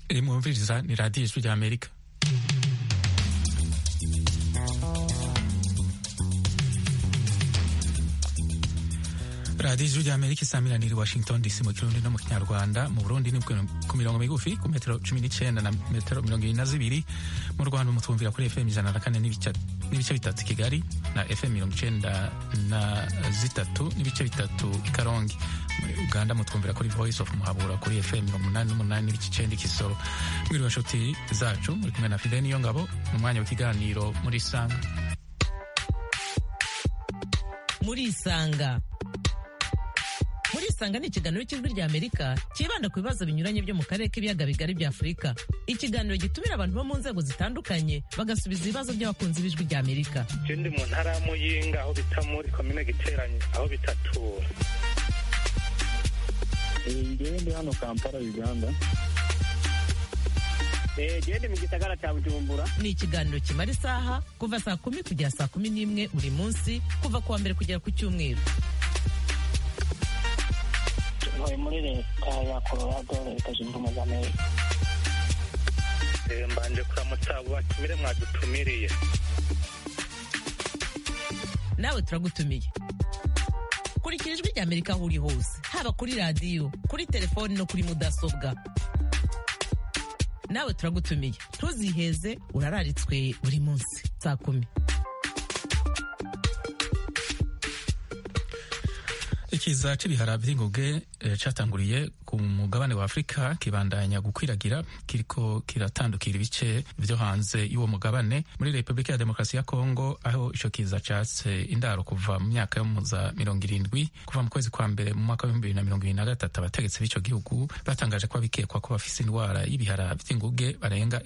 mwumviriza ni radiyo ijwi rya Amerika. radiyo ijwi rya Amerika isamiraniye i Washington DC mu Kirundi no mu Kinyarwanda. Mu Burundi ni ku mirongo migufi ku metero 19 na metero 22. Mu Rwanda mutwumvira kuri FM 104 n'ibice bitatu Kigali na FM 93 n'ibice bitatu i Karongi. Muri Uganda mutwumvira kuri Voice of Muhabura kuri FM 88 n'ibice 9 Kisoro. Mwiriwe nshuti zacu, muri kumwe na Fideni Yongabo mu mwanya w'ikiganiro muri Isanga. Muri Isanga ni ikiganiro cy'ijwi rya Amerika kibanda ku bibazo binyuranye byo mu karere k'ibiyaga bigari bya Afurika. Ikiganiro gitumira abantu bo mu nzego zitandukanye bagasubiza ibibazo by'abakunzi b'ijwi rya Amerika. Ndi mu ntara ya Muyinga aho bita muri komine Giteranye aho bita Tura. Ndi hano Kampala, Uganda. Ndi mu gisagara cya Bujumbura. Ni ikiganiro kimara isaha kuva saa 10 kugera saa 11 buri munsi kuva kuwa mbere kugera ku Cyumweru. Muri leta ya Colorado, leta zunze ubumwe za Amerika. Mbanje kuramutsa abo batumire mwadutumiriye. Nawe turagutumiye. Kurikira ijwi rya Amerika aho uri hose, haba kuri radiyo, kuri telefoni no kuri mudasobwa. Nawe turagutumiye. Ntuziheze, urararitswe buri munsi saa 10. Ikiza c'ibihara vy'inguge catanguriye ku mugabane wa Afrika kibandanya gukwiragira kiriko kiratandukira ibice vyo hanze y'uwo mugabane. Muri Republika ya Demokarasi ya Kongo aho ico kiza catse indaro kuva mu myaka yo mu za 70 kuva mu kwezi kwa mbere mu mwaka wa 2023 abategetsi b'ico gihugu batangaje ko bikekwa ko bafise indwara y'ibihara vy'inguge barenga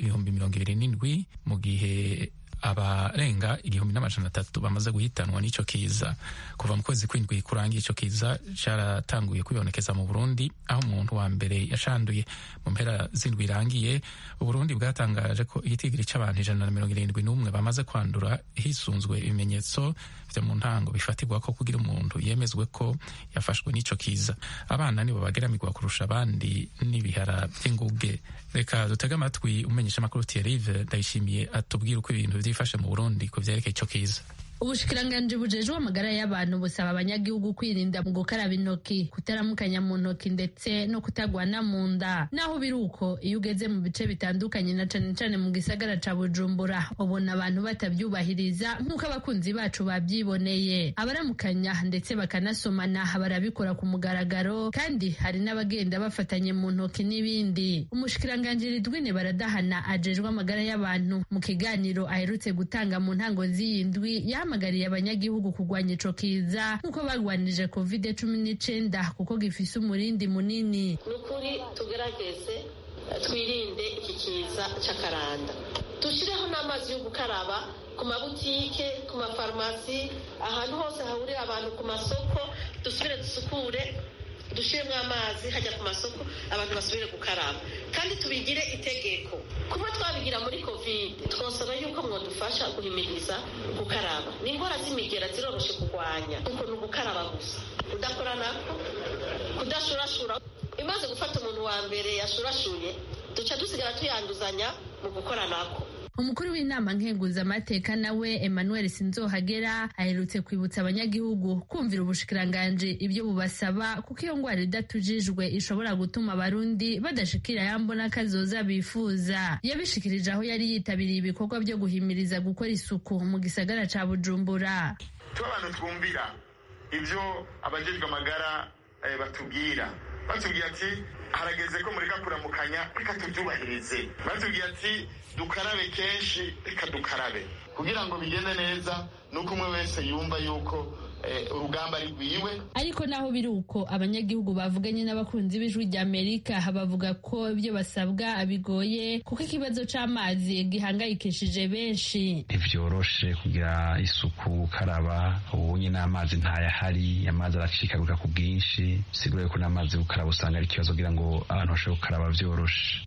27,000 mu gihe abarenga 1,300 bamaze guhitanwa n'ico kiza. Kuva mu kwezi kw'indwi kurangiye ico kiza caratanguye kwibonekeza mu Burundi aho umuntu wa mbere yashanduye. Mu mpera z'indwi irangiye Uburundi bwatangaje ko igitigiri c'abantu 171 bamaze kwandura hisunzwe ibimenyetso vyo mu ntango bifatirwa ko kugira umuntu yemezwe ko yafashwe n'ico kiza. Abana nibo bageramirwa kurusha abandi n'ibihara vy'inguge. Reka dutega amatwi umenyesha amakuru Thierry Ndayishimiye atubwira uko ibintu vyifashe mu Burundi ku vyerekeye ico kiza. Ubushikiranganji bujejwe amagara y'abantu busaba abanyagihugu kwirinda mu gukaraba intoki, kutaramukanya mu ntoki ndetse no kutagwana mu nda. Naho biruko iyo ugeze mu bice bitandukanye na cane cane mu gisagara ca Bujumbura ubona abantu batavyubahiriza nk'uko abakunzi bacu bavyiboneye. Abaramukanya ndetse bakanasomana barabikora ku mugaragaro, kandi hari n'abagenda bafatanye mu ntoki n'ibindi. Umushikiranganji Ridwine Baradahana ajejwe amagara y'abantu mu kiganiro aherutse gutanga mu ntango z'iyindwi yahamagariye abanyagihugu kurwanya ico kiza nk'uko bagwanije COVID-19 kuko gifise umurindi munini. Nukuri tugerageze twirinde iki kiza c'akaranda, tushireho n'amazi yo gukaraba ku mabutike, ku mafarumasi, ahantu hose hahurira abantu, ku masoko dusubire dusukure, dushiremwo amazi hajya ku masoko abantu basubire gukaraba, kandi tubigire itegeko. Kuba twabigira muri COVID twosaba yuko mwodufasha guhimiriza gukaraba. N'ingwara z'imigera ziroroshe kurwanya kuko ni ugukaraba gusa, udakora nako, kudashurashura. Imaze gufata umuntu wa mbere yashurashuye duca dusigara tuyanduzanya mu gukora nako. Umukuru w'inama nkenguzamateka nawe Emmanuel Sinzohagera aherutse kwibutsa abanyagihugu kumvira ubushikiranganji ibyo bubasaba kuko iyo ngwara idatujijwe ishobora gutuma abarundi badashikira yambona kazoza bifuza. Yabishikirije aho yari yitabiriye ibikorwa byo guhimiriza gukora isuku mu gisagara ca Bujumbura. Abantu twumvira ibyo abajejwe amagara batubwira ati harageze ko mureka kuramukanya, reka tubyubahirize. Batubwiye ati dukarabe kenshi, reka dukarabe. Kugira ngo bigende neza nuko umwe wese yumva yuko urugamba ari rwiwe. Ariko naho biri uko abanyagihugu bavuganye n'abakunzi b'ijwi rya Amerika bavuga ko ibyo basabwa bigoye kuko ikibazo c'amazi gihangayikishije benshi. Ivyoroshe kugira isuku gukaraba, ubunye n'amazi ntayahari, amazi aracikaguka ku bwinshi, sigure ko n'amazi gukaraba usanga ari ikibazo kugira ngo abantu bashobore gukaraba vyoroshe.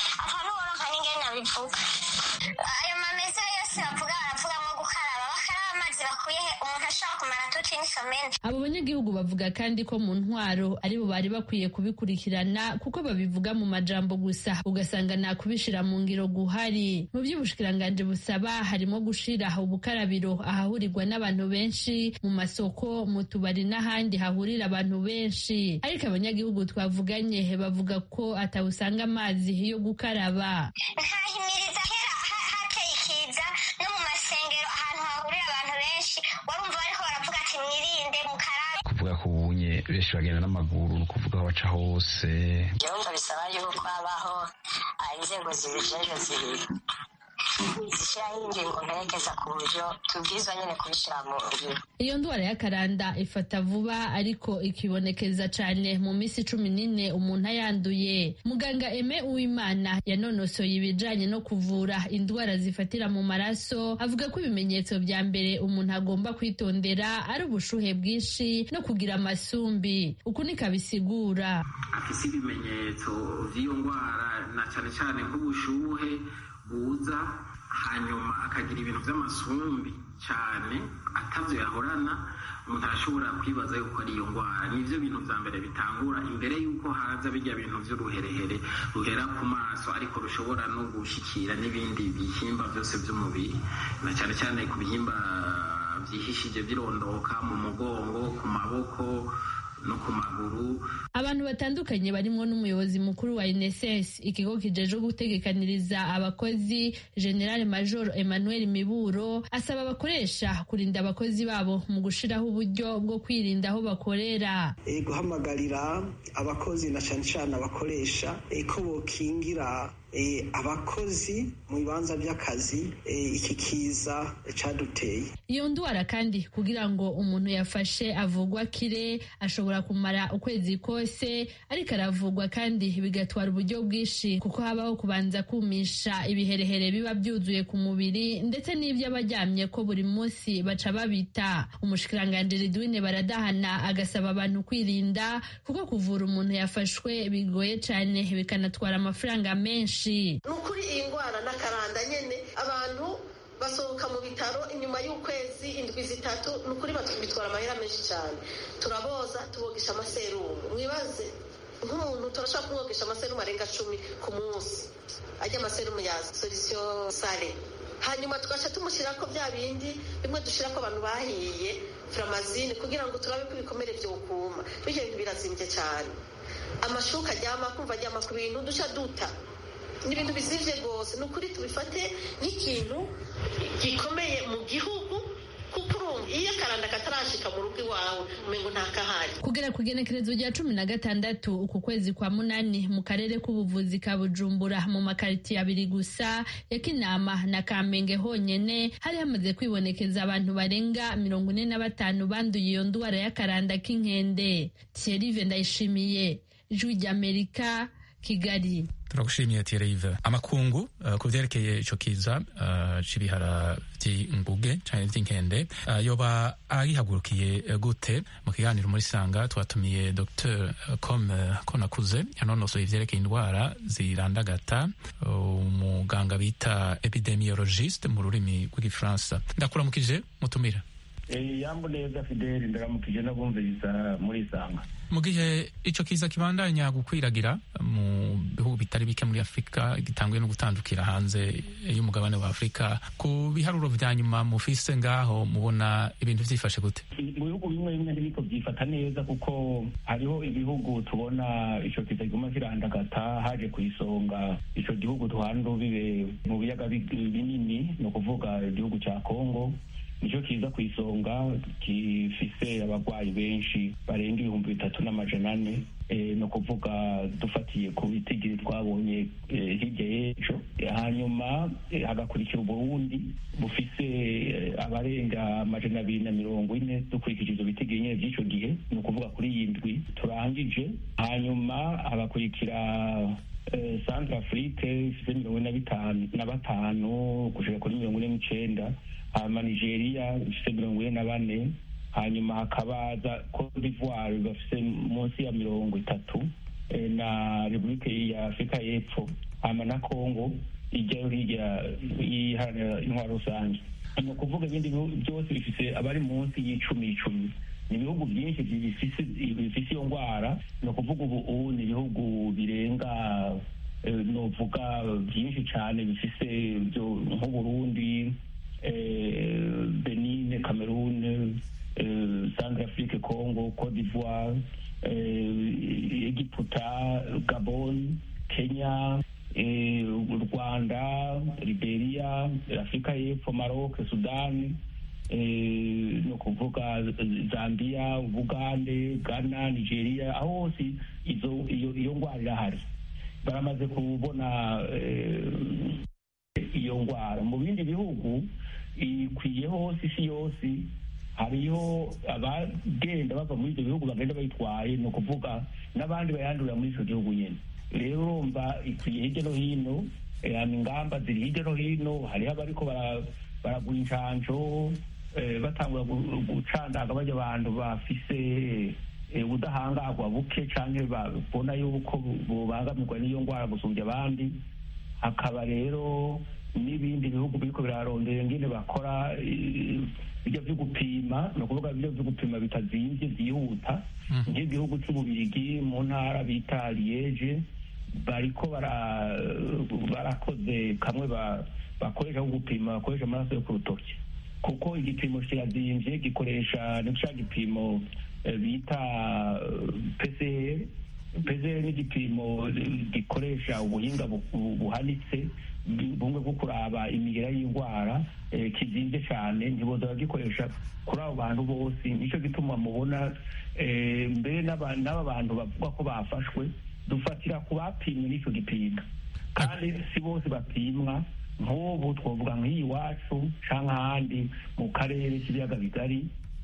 Ayo mameze yose bavuga ngo gukaraba, bakaraba amazi bakuye umuntu ashobora kumara tuti n'isomene. Abo banyagihugu bavuga kandi ko mu ntwaro aribo bari bakwiye kubikurikirana kuko babivuga mu majambo gusa ugasanga nta kubishira mu ngiro guhari. Mu by'ubushikiranganje busaba harimo gushira ubukarabiro ahahurirwa n'abantu benshi, mu masoko, mu tubari n'ahandi hahurira abantu benshi. Ariko abanyagihugu twavuganye bavuga ko atawusanga amazi yo gukaraba. Ntahimiriza kera hateye ikiza no mu masengero ahantu hahurira abantu benshi warumva bariko baravuga ati mwirinde mukarabe. Kuvuga ko ubunye benshi bagenda n'amaguru no kuvuga aho baca hose. Byumva bisaba yuko habaho inzego zibijejwe zishyiraho ingingo mperekeza ku buryo tubwiza nyine kubishyira mu ngiro. Iyo ndwara y'akaranda ifata vuba ariko ikibonekeza cyane mu minsi 14 umuntu ayanduye. Muganga Aime Uwimana yanonosoye ibijanye no kuvura indwara zifatira mu maraso avuga ko ibimenyetso vya mbere umuntu agomba kwitondera ari ubushuhe bwinshi no kugira amasumbi. Uku nikabisigura afise ibimenyetso vy'iyo ndwara na cyane cyane nk'ubushuhe buza hanyuma akagira ibintu by'amasumbi cyane atavyo yahorana, umuntu arashobora kwibaza yuko ari iyo ndwara. Nivyo bintu vya mbere bitangura imbere yuko haza bijya bintu vy'uruherehere ruhera ku maso ariko rushobora no gushikira n'ibindi bihimba byose by'umubiri, na cyane cyane ku bihimba vyihishije birondoka mu mugongo, ku maboko no ku maguru. Abantu batandukanye barimo n'umuyobozi mukuru wa NSS, ikigo kijeje gutegekaniriza abakozi, General Major Emmanuel Miburo asaba abakoresha kurinda abakozi babo mu gushiraho uburyo bwo kwirinda aho bakorera. Guhamagarira abakozi na cyane cyane abakoresha ko bokingira abakozi mu bibanza by'akazi iki kiza caduteye. Iyo ndwara kandi kugira ngo umuntu yafashe avugwa kire ashobora kumara ukwezi kose, ariko aravugwa kandi bigatwara uburyo bwinshi kuko habaho kubanza kumisha ibiherehere biba byuzuye ku mubiri ndetse n'ibyo abaryamye ko buri munsi baca babita. Umushikiranganje Ridwine Baradahana agasaba abantu kwirinda kuko kuvura umuntu yafashwe bigoye cyane bikanatwara amafaranga menshi. Nukuri iyi ndwara n'akaranda nyene abantu basohoka mu bitaro inyuma y'ukwezi indwi zitatu, nukuri bitwara amahera menshi cyane. Turaboza tubogesha amaserumu, mwibaze nk'umuntu turashaka kumwogesha amaserumu arenga 10 ku munsi, ajya amaserumu ya solution sale, hanyuma tugaca tumushyirako bya bindi bimwe dushirako abantu bahiye framazine kugira ngo turabe ko ibikomere vyokuma. Bityo bintu birazimbye cyane, amashuka aryama kumva aryama ku bintu duca duta n'ibintu bizivye gose. Nukuri tubifate nk'ikintu gikomeye mu gihugu kuko iyo akaranda katarashika mu rugo iwawe umengo ntakahari. Kugera ku igenekerezo rya 16 uku kwezi kwa munani mu karere k'ubuvuzi ka Bujumbura mu makaritiye abiri gusa ya Kinama na Kamenge honyene hari hamaze kwibonekeza abantu barenga 45 banduye iyo ndwara y'akaranda k'inkende. Thierry Ndayishimiye, Ijwi ry'Amerika, Kigali. Turagushimiye Thierry. Amakungu ku vyerekeye ico kiza c'ibihara vy'inguge canke vy'inkende yoba agihagurukiye gute? Mu kiganiro muri Sanga twatumiye Dr. Konakuze yanonosoye ivyerekeye indwara zirandagata, umuganga bita epidemiologiste mu rurimi rw'igifaransa. Ndakuramukije mutumira. Yambo neza Fidel, ndaramukije n'abumviriza muri Sanga. Mu gihe ico kiza kibandanya gukwiragira mu bihugu bitari bike muri Afrika, gitanguye no gutandukira hanze y'umugabane wa Afrika, ku biharuro vya nyuma mufise ngaho mubona ibintu vyifashe gute? Mu bihugu bimwe bimwe ntibiko vyifata neza kuko hariho ibihugu tubona ico kiza kiguma kirandagata, haje kwisonga ico gihugu duhana bibe mu biyaga binini, no kuvuga igihugu ca Kongo. Nico kiza kwisonga gifise abagwayi benshi barenga 3,400, no kuvuga dufatiye ku bitigiri twabonye hirya y'ejo. Hanyuma hagakurikira Burundi bufise abarenga 240 dukurikije izo bitigiri nyene vy'ico gihe, no kuvuga kuri iyi ndwi turangije. Hanyuma hagakurikira Centrafrique ifise 45 gushika kuri 49, hanyuma Nigeria ifise 44, hanyuma hakabaza Cote d'Ivoire bafise munsi ya 30, na Republika ya Afrika y'Epfo, hanyuma na Congo ijyayo hirya iharanira intwaro rusange. ni ukuvuga ibindi bihugu byose bifise abari munsi y'icumi. Ni ibihugu byinshi bifise iyo ndwara, ni ukuvuga ubu ni ibihugu birenga novuga byinshi cyane bifise nk'Uburundi, Benin, Cameroon, Centrafrique, Congo, Côte d'Ivoire, Egiputa, Gabon, Kenya, Rwanda, Liberia, Afurika y'Epfo, Maroc, Sudani, ni ukuvuga Zambia, Bugande, Ghana, Nigeria, aho hose iyo ndwara irahari, baramaze kubona iyo ndwara. Mu bindi bihugu ikwiye hose, isi yose hariho abagenda bava muri ibyo bihugu bagenda bayitwaye, ni ukuvuga n'abandi bayandurira muri icyo gihugu nyine. Rero urumva ikwiye hirya no hino, ingamba ziri hirya no hino, hariho abariko baragura inshanjo, batangura gucandaga bajya abantu bafise ubudahangarwa buke canke babona yuko bobangamirwa n'iyo ndwara gusumbya abandi. Hakaba rero n'ibindi bihugu biriko birarondera ingene bakora ibyo byo gupima, ni ukuvuga ibyo byo gupima bitazimvye byihuta, nk'igihugu c'Ububirigi mu ntara bita Liege bariko barakoze kamwe bakoresha ko gupima, bakoresha amaraso yo ku rutoki, kuko igipimo kirazimvye, gikoresha n'icya gipimo bita PCR. PCR ni igipimo gikoresha ubuhinga buhanitse bumwe bwo kuraba imigera y'indwara, kizimvye cyane, ntiboza bagikoresha kuri abo bantu bose. Nicyo gituma mubona mbere n'aba bantu bavuga ko bafashwe dufatira ku bapimwe n'icyo gipimo, kandi si bose bapimwa. Nk'ubu twavuga nk'iyi wacu cyangwa ahandi mu karere k'ibiyaga bigari,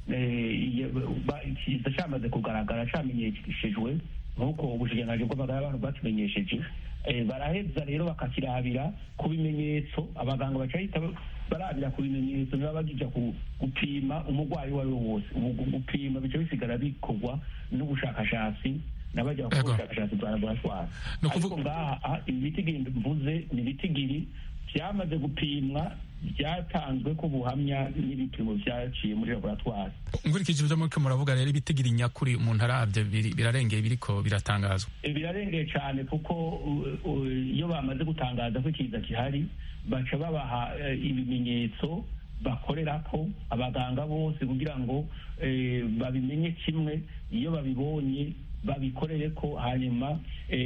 kiza cyamaze kugaragara, cyamenyeshejwe nk'uko ubushikiranganji bw'amagara y'abantu batumenyesheje. Baraheza rero bakakirabira ku bimenyetso, abaganga bacahita barabira ku bimenyetso, niba bagija gupima umurwayi uwo ari we wose. Gupima bica bisigara bikorwa n'ubushakashatsi n'abajya gukora ubushakashatsi bwa laboratwari. Ariko ngaha ibitigiri mvuze ni ibitigiri byamaze gupimwa, byatanzwe ko buhamya n'ibipimo byaciye muri laboratwari. Nkurikije ibyo muriko muravuga rero, ibitigiri nyakuri umuntu arabye birarengeye, biriko biratangazwa. Birarengeye cyane, kuko iyo bamaze gutangaza ko ikiza gihari baca babaha ibimenyetso bakorerako abaganga bose kugira ngo babimenye kimwe. Iyo babibonye babikorere ko, hanyuma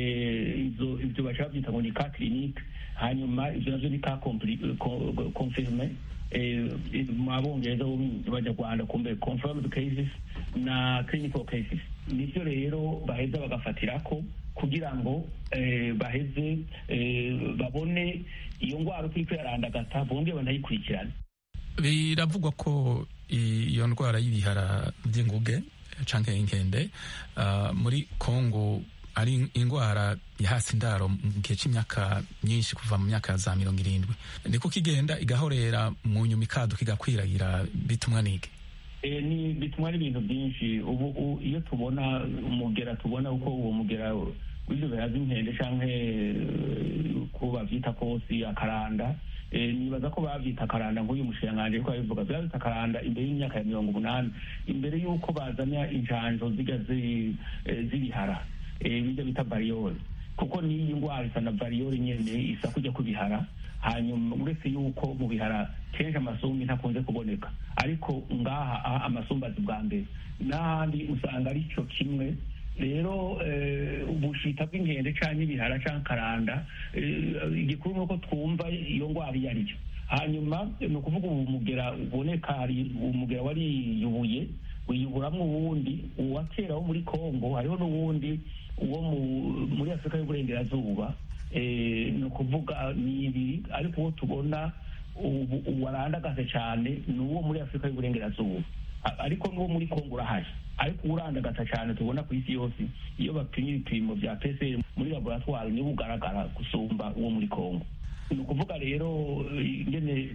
ibyo baca babyita ngo ni ka clinique, hanyuma ibyo navyo ni ka confirme mu Abongereza b'Abanyarwanda, kumbe confirmed cases na clinical cases. Nivyo rero baheza bagafatirako kugira ngo baheze babone iyo ndwara uko iriko yarandagata, bongere banayikurikirane. Biravugwa ko iyo ndwara y'ibihara by'inguge canke inkende muri Kongo ari indwara yahasi indaro mu gihe c'imyaka myinshi, kuva mu myaka za 70. Niko kigenda igahorera mu nyuma ikaduka igakwiragira, bitumwa nige? Ni bitumwa n'ibintu byinshi. Ubu iyo tubona umugera, tubona uko uwo mugera w'ivyo bihaza inkende canke ko bavyita kosi akaranda, nibaza ko bavyita akaranda nk'uyu mushikiranganji ko abivuga, bavyita akaranda imbere y'imyaka ya 80, imbere y'uko bazanya injanjo ziga z'ibihara, bijya bita variole, kuko n'iyi ndwara isa na variole nyene, isa kujya kubihara. Hanyuma uretse yuko mu bihara kenshi amasumbi ntakunze kuboneka, ariko ngaha amasumbi azi bwa mbere, n'ahandi usanga ari cyo kimwe. Rero ubushita bw'inkende canke ibihara canke karanda, igikuru nuko twumva iyo ndwara iyo ari cyo. Hanyuma ni ukuvuga ubu mugera uboneka, hari umugera wariyubuye, wiyuburamwo uwundi, uwa kera wo muri Kongo, hariho n'uwundi uwo muri Afurika y'Uburengerazuba. Ni ukuvuga ni ibiri, ariko uwo tubona ubu warandagaze cyane ni uwo muri Afurika y'Uburengerazuba, ariko n'uwo muri Kongo urahari, ariko urandagata cyane tubona ku isi yose iyo bapimye ibipimo bya PCR muri laboratwari niwo ugaragara gusumba uwo muri Kongo. Ni ukuvuga rero ingene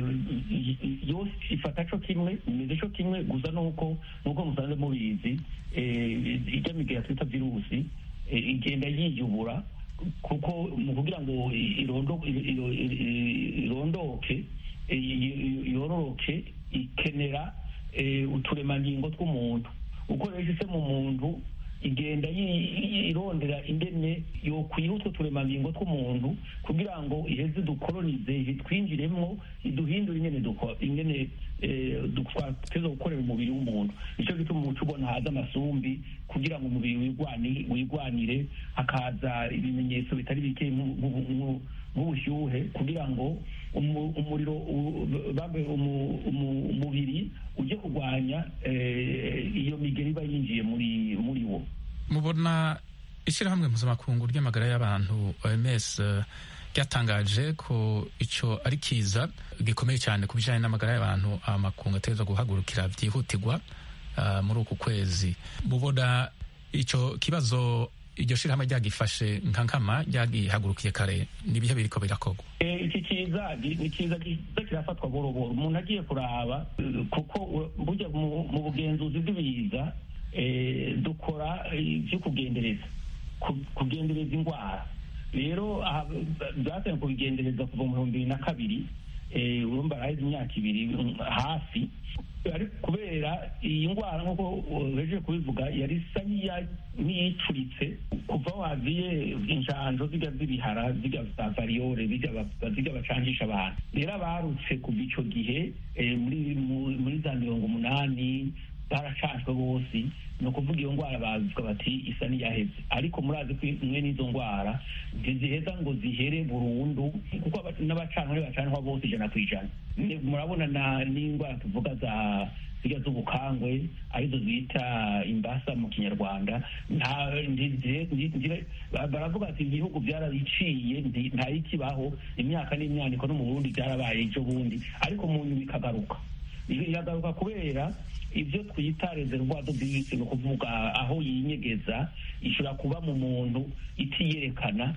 yose ifata co kimwe, imeze co kimwe, gusa nuko musanze mubizi ijya migera twita virusi igenda yiyubura, kuko mu kugira ngo irondoke yororoke ikenera uturemangingo tw'umuntu uko rero ise mu muntu igenda irondera ingene yokwiha utwo turemangingo tw'umuntu kugira ngo iheze dukolonize twinjiremwo iduhindure ingene twateza gukorera umubiri w'umuntu nicyo gituma umuco ubona haza amasumbi kugira ngo umubiri wigwanire hakaza ibimenyetso bitari bike nk'ubushyuhe kugira ngo umubiri ujye kurwanya iyo migeri iba yinjiye muri wo. Mubona ishyirahamwe mpuzamakungu ry'amagara y'abantu OMS ryatangaje ko icyo ari kiza gikomeye cyane ku bijyanye n'amagara y'abantu amakungu ategerezwa guhagurukira byihutirwa muri uku kwezi. Mubona icyo kibazo iryo shyirahamwe ryagifashe nka nkama ryagihagurukiye kare n'ibihe biriko birakorwa? Iki kiza ni kiza kirafatwa boroboro umuntu agiye kuraba kuko burya mu bugenzuzi bw'ibiza dukora ibyo kugendereza indwara. Rero byatangiye kubigendereza kuva mu 2002 urumva araheze imyaka 2 hafi, ariko kubera iyi ndwara nk'uko uhejeje kubivuga yari isa n'iyicuritse kuva waziye injanjo z'ibihara za variyore ziga bacangisha abantu. Rero abarutse kuva ico gihe muri za 80 baracanjwe bose, ni ukuvuga iyo ndwara bavuga bati isa n'iyaheze, ariko murazi ko imwe n'izo ndwara ntiziheza ngo zihere burundu kuko n'abacanwa bacanwa bose 100%. Murabona n'indwara tuvuga ziga z'ubukangwe arizo zita imbasa mu kinyarwanda, baravuga ati ibihugu byarabiciye ntayikibaho imyaka n'imyaniko no mu Burundi byarabaye ejo bundi, ariko mu nyuma iragaruka kubera ibyo twita reservoir de virus, ni ukuvuga aho yinyegeza ishobora kuba mu muntu itiyerekana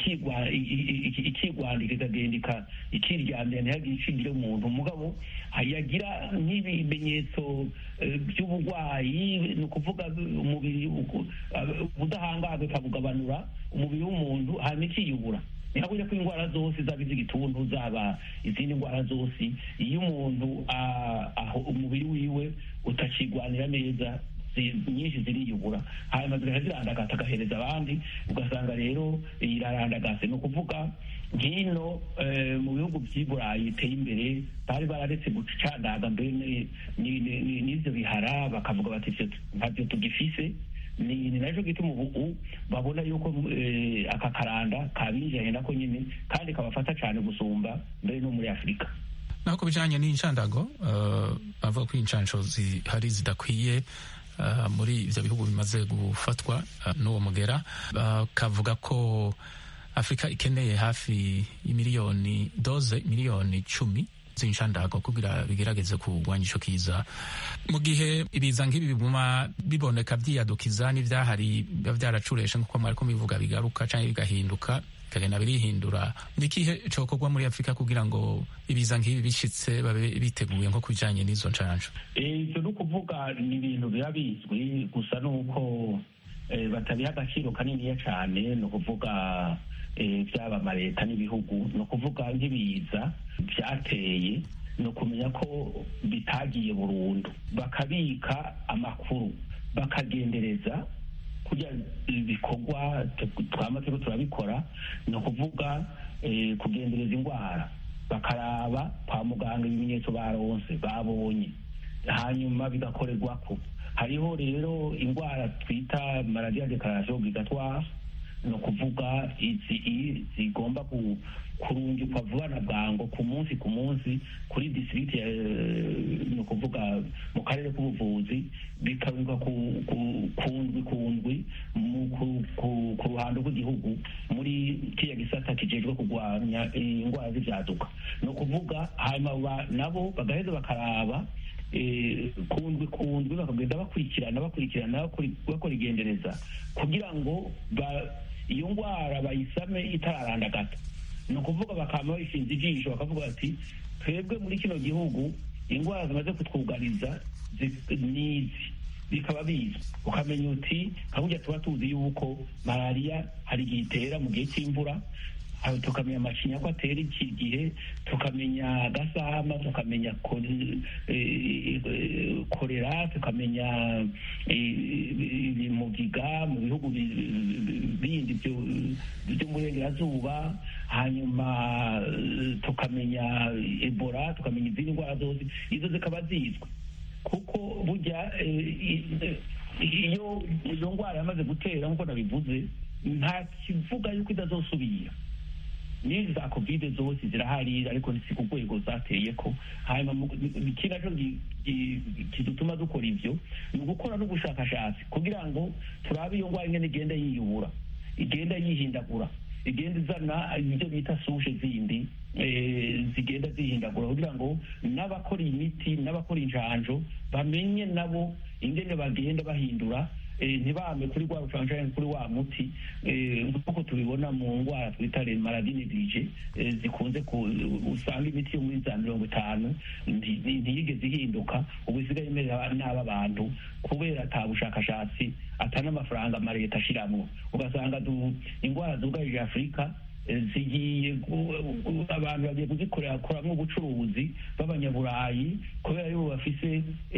ikigwandika ikagenda ikiryamira ntihagire icigire umuntu mugabo yagira nk'ibimenyetso by'uburwayi, ni ukuvuga umubiri ubudahangarwa ikabugabanura umubiri w'umuntu hanyuma ikiyubura. Ntihabure ko indwara zose zaba iz'igituntu zaba izindi ndwara zose, iyo umuntu aho umubiri wiwe utakigwanira neza nyinshi ziriyubura hanyuma zigaca zirandagata agahereza abandi, ugasanga rero irarandagase. Ni ukuvuga nk'ino mu bihugu by'i Burayi biteye imbere bari bararetse gucandaga mbere n'ivyo bihara, bakavuga bati ntavyo tugifise. Ni nacyo gituma ubu babona yuko aka karanda kabinjiranye nako nyine kandi kabafata cyane gusumba mbere no muri Afurika. Naho ku bijyanye n'inshandago bavuga ko inshansho zihari zidakwiye muri ibyo bihugu bimaze gufatwa n'uwo mugera, bakavuga ko Afurika ikeneye hafi doze miliyoni 10 z'inshandago kugira bigerageze kurwanya ico kiza. Mu gihe ibiza nk'ibi biguma biboneka byiyadukiza n'ivyahari biba vyaracureshe nk'uko mwariko bivuga bigaruka canke bigahinduka bikagenda birihindura, ni ikihe cokorwa muri Afurika kugira ngo ibiza nk'ibi bishitse babe biteguye nko kubijanye n'izo nshansho? Ivyo ni ukuvuga ni ibintu biba bizwi, gusa nuko batabiha agaciro kaniniya cane. Ni ukuvuga byaba amaleta n'ibihugu, ni ukuvuga nk'ibiza byateye, ni ukumenya ko bitagiye burundu, bakabika amakuru, bakagendereza kugira ibikorwa twamaze turabikora. Ni ukuvuga kugendereza indwara, bakaraba kwa muganga ibimenyetso baronse babonye, hanyuma bigakorerwako. Hariho rero indwara twita maladie ya déclaration obligatoire, ni ukuvuga izi zigomba kurungikwa vuba na bwango ku munsi kuri district, ni ukuvuga mu karere k'ubuvuzi, bikabikwa kundwi ku ruhando rw'igihugu muri kiriya gisata kijejwe kurwanya indwara z'ivyaduka. Ni ukuvuga hanyuma nabo bagaheza bakaraba kundwi bakagenda bakurikirana bakora igendereza kugira ngo iyo ndwara bayisame itararandagata. Ni ukuvuga bakaba bayishinze ijisho bakavuga bati twebwe muri kino gihugu indwara zimaze kutwugariza nizi, bikaba bizwi. Ukamenya uti nka burya tuba tuzi yuko malariya hari igihe itera mu gihe cy'imvura, tukamenya amacinya ko atera iki gihe, tukamenya gasama, tukamenya korera, tukamenya mugiga mu bihugu bindi by'umurengerazuba, hanyuma tukamenya ebola, tukamenya izindi ndwara zose, izo zikaba zizwi kuko burya iyo izo ndwara yamaze gutera nk'uko nabivuze nta kivuga yuko idazosubira. n'izi za kovide zose zirahari ariko si ku rwego zateye ko. hanyuma iki nacyo kidutuma dukora ibyo ni ugukora n'ubushakashatsi kugira ngo turabe iyo ndwara ingene igenda yiyubura, igenda yihindagura, igenda izana ibyo bita sushe zindi zigenda zihindagura, kugira ngo n'abakora imiti n'abakora injanjo bamenye nabo ingene bagenda bahindura, ntibame kuri rwa rucanjani kuri wa muti nk'uko tubibona mu ndwara twita maladie négligée zikunze usanga imiti yo muri za 50 ntiyigeze ihinduka, ubu isigaye imerera n'aba bantu kubera ata bushakashatsi atana amafaranga amareta ashiramwo. Ugasanga indwara zugarije Afurika zigiye abantu bagiye kuzikoreramwo ubucuruzi b'abanyaburayi kubera yuko bafise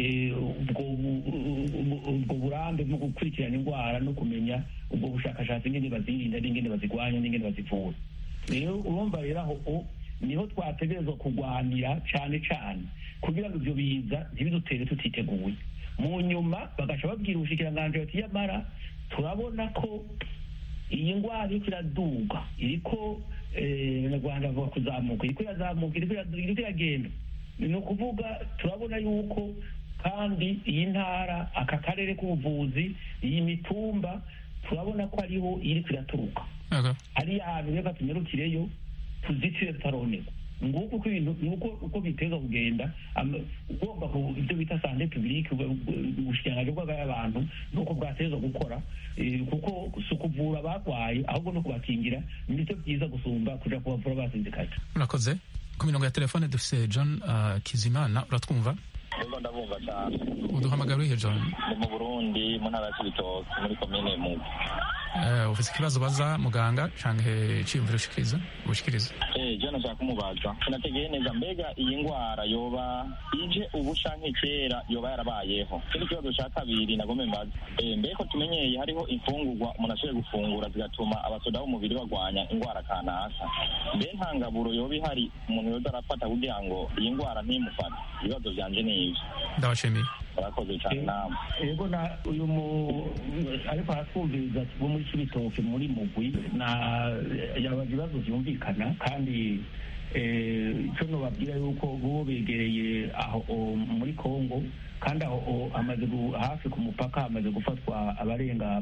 ubwo burambe mu gukurikirana indwara no kumenya ubwo bushakashatsi ingene bazirinda n'ingene bazigwanya n'ingene bazivura. rero urumva rero aho niho twategerezwa kurwanira cane cane kugira ngo ivyo biza ntibidutere tutiteguye. mu nyuma bagaca babwira ubushikiranganji bati yamara turabona ko iyi ndwara iriko iraduga, iriko Abanyarwanda bavuga kuzamuka, iriko irazamuka, iriko iragenda. Ni ukuvuga turabona yuko kandi iyi ntara, aka karere k'ubuvuzi, iyi mitumba turabona ko ariho iriko iraturuka. Hariya hantu reka tunyarukireyo tuzitire tutaroneka. nguko uko ibintu uko biteza kugenda ugomba ibyo bita santé publique ubushikiranganji bw'abantu nuko bwateza gukora kuko sukuvura abagwaye ahubwo no kubakingira nibyo byiza gusumba kuja kubavura basinzikaye. Murakoze. Ku mirongo ya telefone dufise John Kizimana, uratwumva? Ego ndabumva cyane. Uduhamagara urihe John? Ni mu Burundi mu ntara ya Cibitoke muri komine Mugo. Ufise ikibazo baza muganga canke ciyumviro ushikiriza? Je nashaka kumubaza, sinategeye neza mbega iyi ndwara yoba ije ubu canke kera yoba yarabayeho. Ikindi kibazo ca kabiri nagombe mbaza, mbeko tumenyeye hariho imfungurwa umuntu ashoboye gufungura zigatuma abasoda b'umubiri bagwanya indwara kanaka. Mbe ntangaburo yoba ihari umuntu yoza arafata kugira ngo iyi ndwara ntimufate? Ibibazo vyanje ni ivyo. Ndabashimiye. Barakoze cyane namwe. Ego na uyu ariko aratwumviriza bo muri Cibitoke muri Mugwi yabaje ibibazo vyumvikana kandi icyo nobabwira yuko bo begereye aho muri Kongo kandi aho hamaze hafi ku mupaka hamaze gufatwa abarenga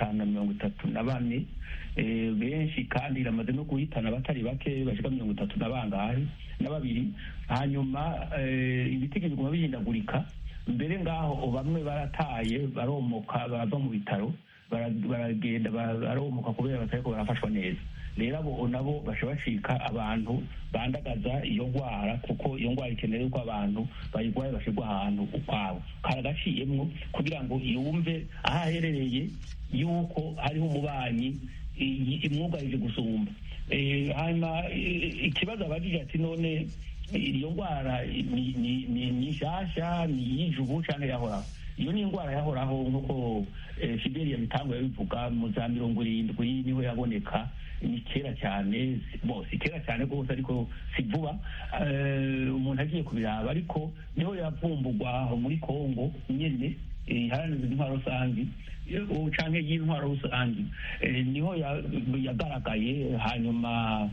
534 benshi kandi iramaze no guhitana abatari bake bashika 32 n'ababiri. hanyuma ibitigi biguma bihindagurika, mbere ngaho bamwe barataye baromoka bava mu bitaro baragenda baromoka kubera batariko barafashwa neza. rero abo nabo basha bashika abantu bandagaza iyo ndwara kuko iyo ndwara ikeneye ko abantu bayigwaye bashirwa ahantu ukwabo karagaciyemwo kugira ngo yumve aho aherereye yuko hariho umubanyi imwugarije gusumba. hanyuma ikibazo abajije ati none iyo ndwara ni nshasha, ni y'ijubu canke yahoraho? iyo ni indwara yahoraho nk'uko Fideli ya Mitango yabivuga mu za 70 niho yaboneka. ni kera cyane, si kera cyane rwose ariko si vuba umuntu agiye kubiraba, ariko niho yavumbugwa muri Kongo nyene iharanira intwaro rusangi canke y'intwaro rusangi niho yagaragaye. hanyuma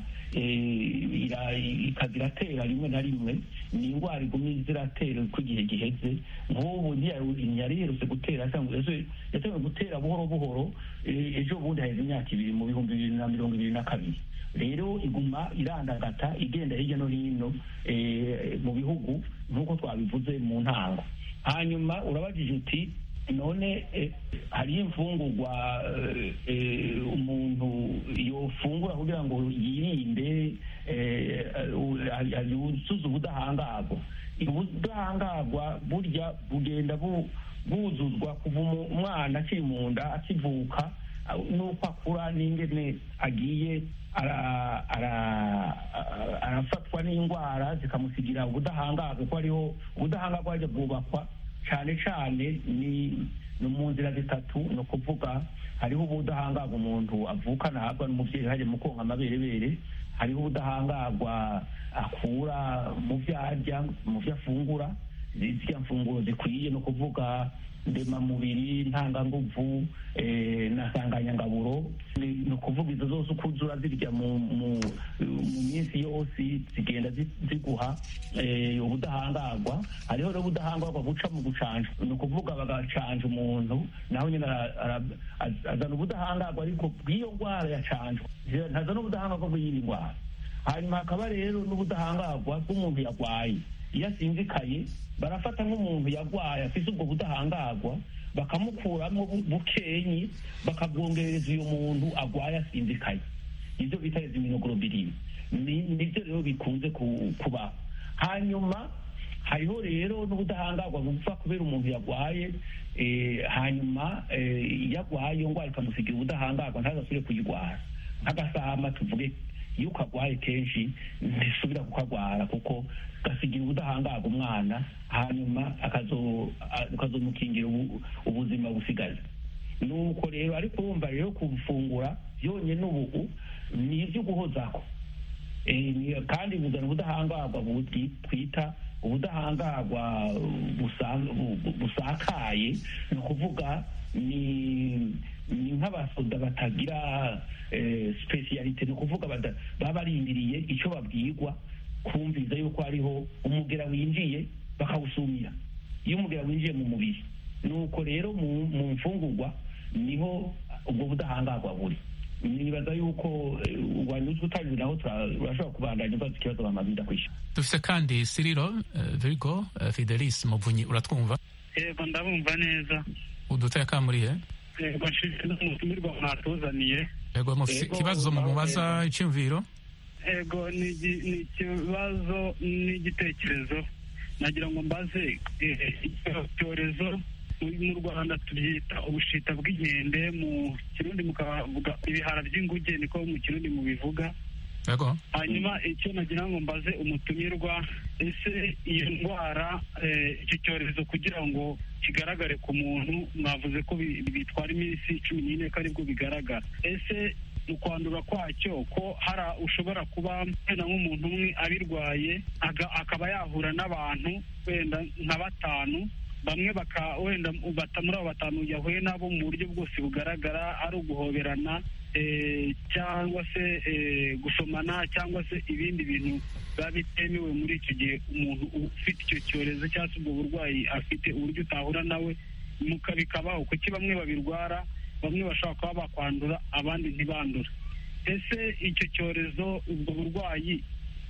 ikaziratera rimwe na rimwe, ni indwara igumye ziratera uko igihe giheze. nk'ubu ntiyari yerutse gutera, yatewe gutera buhoro buhoro ejo bundi haheze imyaka 2 mu 2022. rero iguma irandagata igenda hirya no hino mu bihugu nk'uko twabivuze mu ntango. hanyuma urabajije uti none hariho imfungurwa umuntu yofungura kugira ngo yirinde yuzuze ubudahangarwa. ubudahangarwa burya bugenda buzuzwa kuva umwana akiri mu nda akivuka n'uko akura n'ingene agiye arafatwa n'indwara zikamusigira ubudahangarwa, kuko hariho ubudahangarwa bwajya bwubakwa cyane cyane ni mu nzira zitatu. ni ukuvuga hariho ubudahangarwa umuntu avukana ahabwa n'umubyeyi hajya mu konka amaberebere, hariho ubudahangarwa akura mu byo arya, mu byo afungura, zirya mfunguro zikwiye, ni ukuvuga ndemamubiri, ntanganguvu na nsanganyangaburo. ni ukuvuga izo zose uko uzura zirya mu minsi yose zigenda ziguha ubudahangarwa. hariho rero ubudahangarwa buca mu gucanja, ni ukuvuga bagacanja umuntu naho nyine azana ubudahangarwa ariko bw'iyo ndwara yacanjwe, ntazana ubudahangarwa bw'iyindi ndwara. hanyuma hakaba rero n'ubudahangarwa bw'umuntu yarwaye. iyo asinzikaye barafata nk'umuntu yarwaye afite ubwo budahangarwa bakamukuramo bukenyi bakabwongereza uyu muntu arwaye asinzikaye, ibyo bita immunoglobulin. nibyo rero bikunze kuba. hanyuma hariho rero n'ubudahangarwa bupfa kubera umuntu yarwaye, hanyuma iyo arwaye iyo ndwara ikamusigira ubudahangarwa ntazasubire kuyirwara. nk'agasama tuvuge, iyo ukagwaye kenshi ntisubira kukagwara kuko gasigira ubudahangarwa umwana, hanyuma ukazomukingira ubuzima busigaye. nuko rero ariko wumva rero kufungura byonyine ubu ni ibyo guhozako, kandi buzana ubudahangarwa twita ubudahangarwa busakaye. ni ukuvuga ni nk'abasoda batagira specialite, ni ukuvuga baba barindiriye icyo babwirwa, kumviza yuko hariho umugera winjiye bakawusumira. iyo umugera winjiye mu mubiri, nuko rero mu mfungurwa niho ubwo budahangarwa buri. nibaza yuko wanyuzwe utanyuze naho turashobora kubandanya ubaza ikibazo bamaze kwishyura. dufise kandi Cyrilo Virgo Fidelis Muvunyi, uratwumva? Yego ndabumva neza. uduteye akamuriye? Yego nshimye n'umutumirwa mwatuzaniye. Yego mufise ikibazo mubaza icyumviro? Yego ni ikibazo n'igitekerezo. nagira ngo mbaze icyorezo mu Rwanda tubyita ubushita bw'inkende, mu Kirundi mukavuga ibihara by'inguge, niko mu Kirundi mubivuga. Yego. hanyuma icyo nagira ngo mbaze umutumirwa, ese iyo ndwara icyo cyorezo kugira ngo kigaragare ku muntu, mwavuze ko bitwara iminsi 14 ko aribwo bigaragara. ese mu kwandura kwacyo ko ushobora kuba wenda nk'umuntu umwe abirwaye akaba yahura n'abantu wenda nka 5, bamwe wenda muri abo 5 yahuye nabo mu buryo bwose bugaragara, ari uguhoberana cyangwa se gusomana cyangwa se ibindi bintu biba bitemewe muri icyo gihe umuntu ufite icyo cyorezo cyangwa se ubwo burwayi afite uburyo utahura nawe bikabaho. kuki bamwe babirwara, bamwe bashobora kuba bakwandura abandi ntibandura? ese icyo cyorezo, ubwo burwayi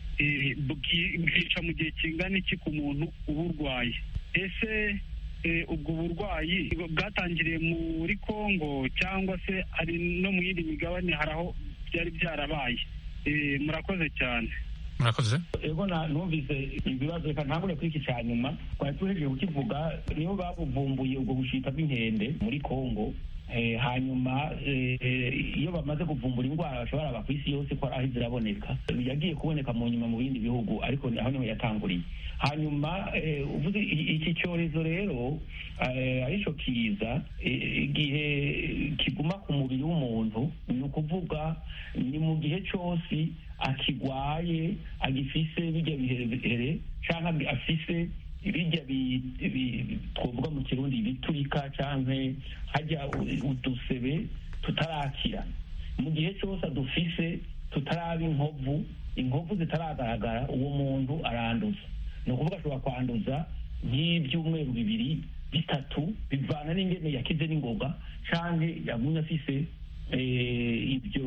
bwica mu gihe kingana iki ku muntu uburwaye? ese ubwo burwayi bwatangiriye muri Kongo cyangwa se ari no mu yindi migabane, hari aho byari byarabaye? murakoze cyane. murakoze. Ego numvise ibibazo, reka ntangure kuri iki cya nyuma twari tuhejeje kukivuga. nibo babuvumbuye ubwo bushita bw'inkende muri Kongo. hanyuma iyo bamaze kuvumbura indwara bashobora ku isi yose ko aho ziraboneka, yagiye kuboneka mu nyuma mu bindi bihugu, ariko aho niho yatanguriye. hanyuma uvuze iki cyorezo rero aricyo kiza igihe kiguma ku mubiri w'umuntu, ni ukuvuga ni mu gihe cyose akigwaye, agifise bijya biherehere cyangwa afise ibijya twavuga mu Kirundi biturika cyangwa hajya udusebe tutarakira. mu gihe cyose adufise tutaraba inkovu zitaragaragara, uwo muntu aranduza. ni ukuvuga ashobora kwanduza nk'ibyumweru 2, 3 bivana n'ingene yakize n'ingoga, cyangwa yagumye afise ibyo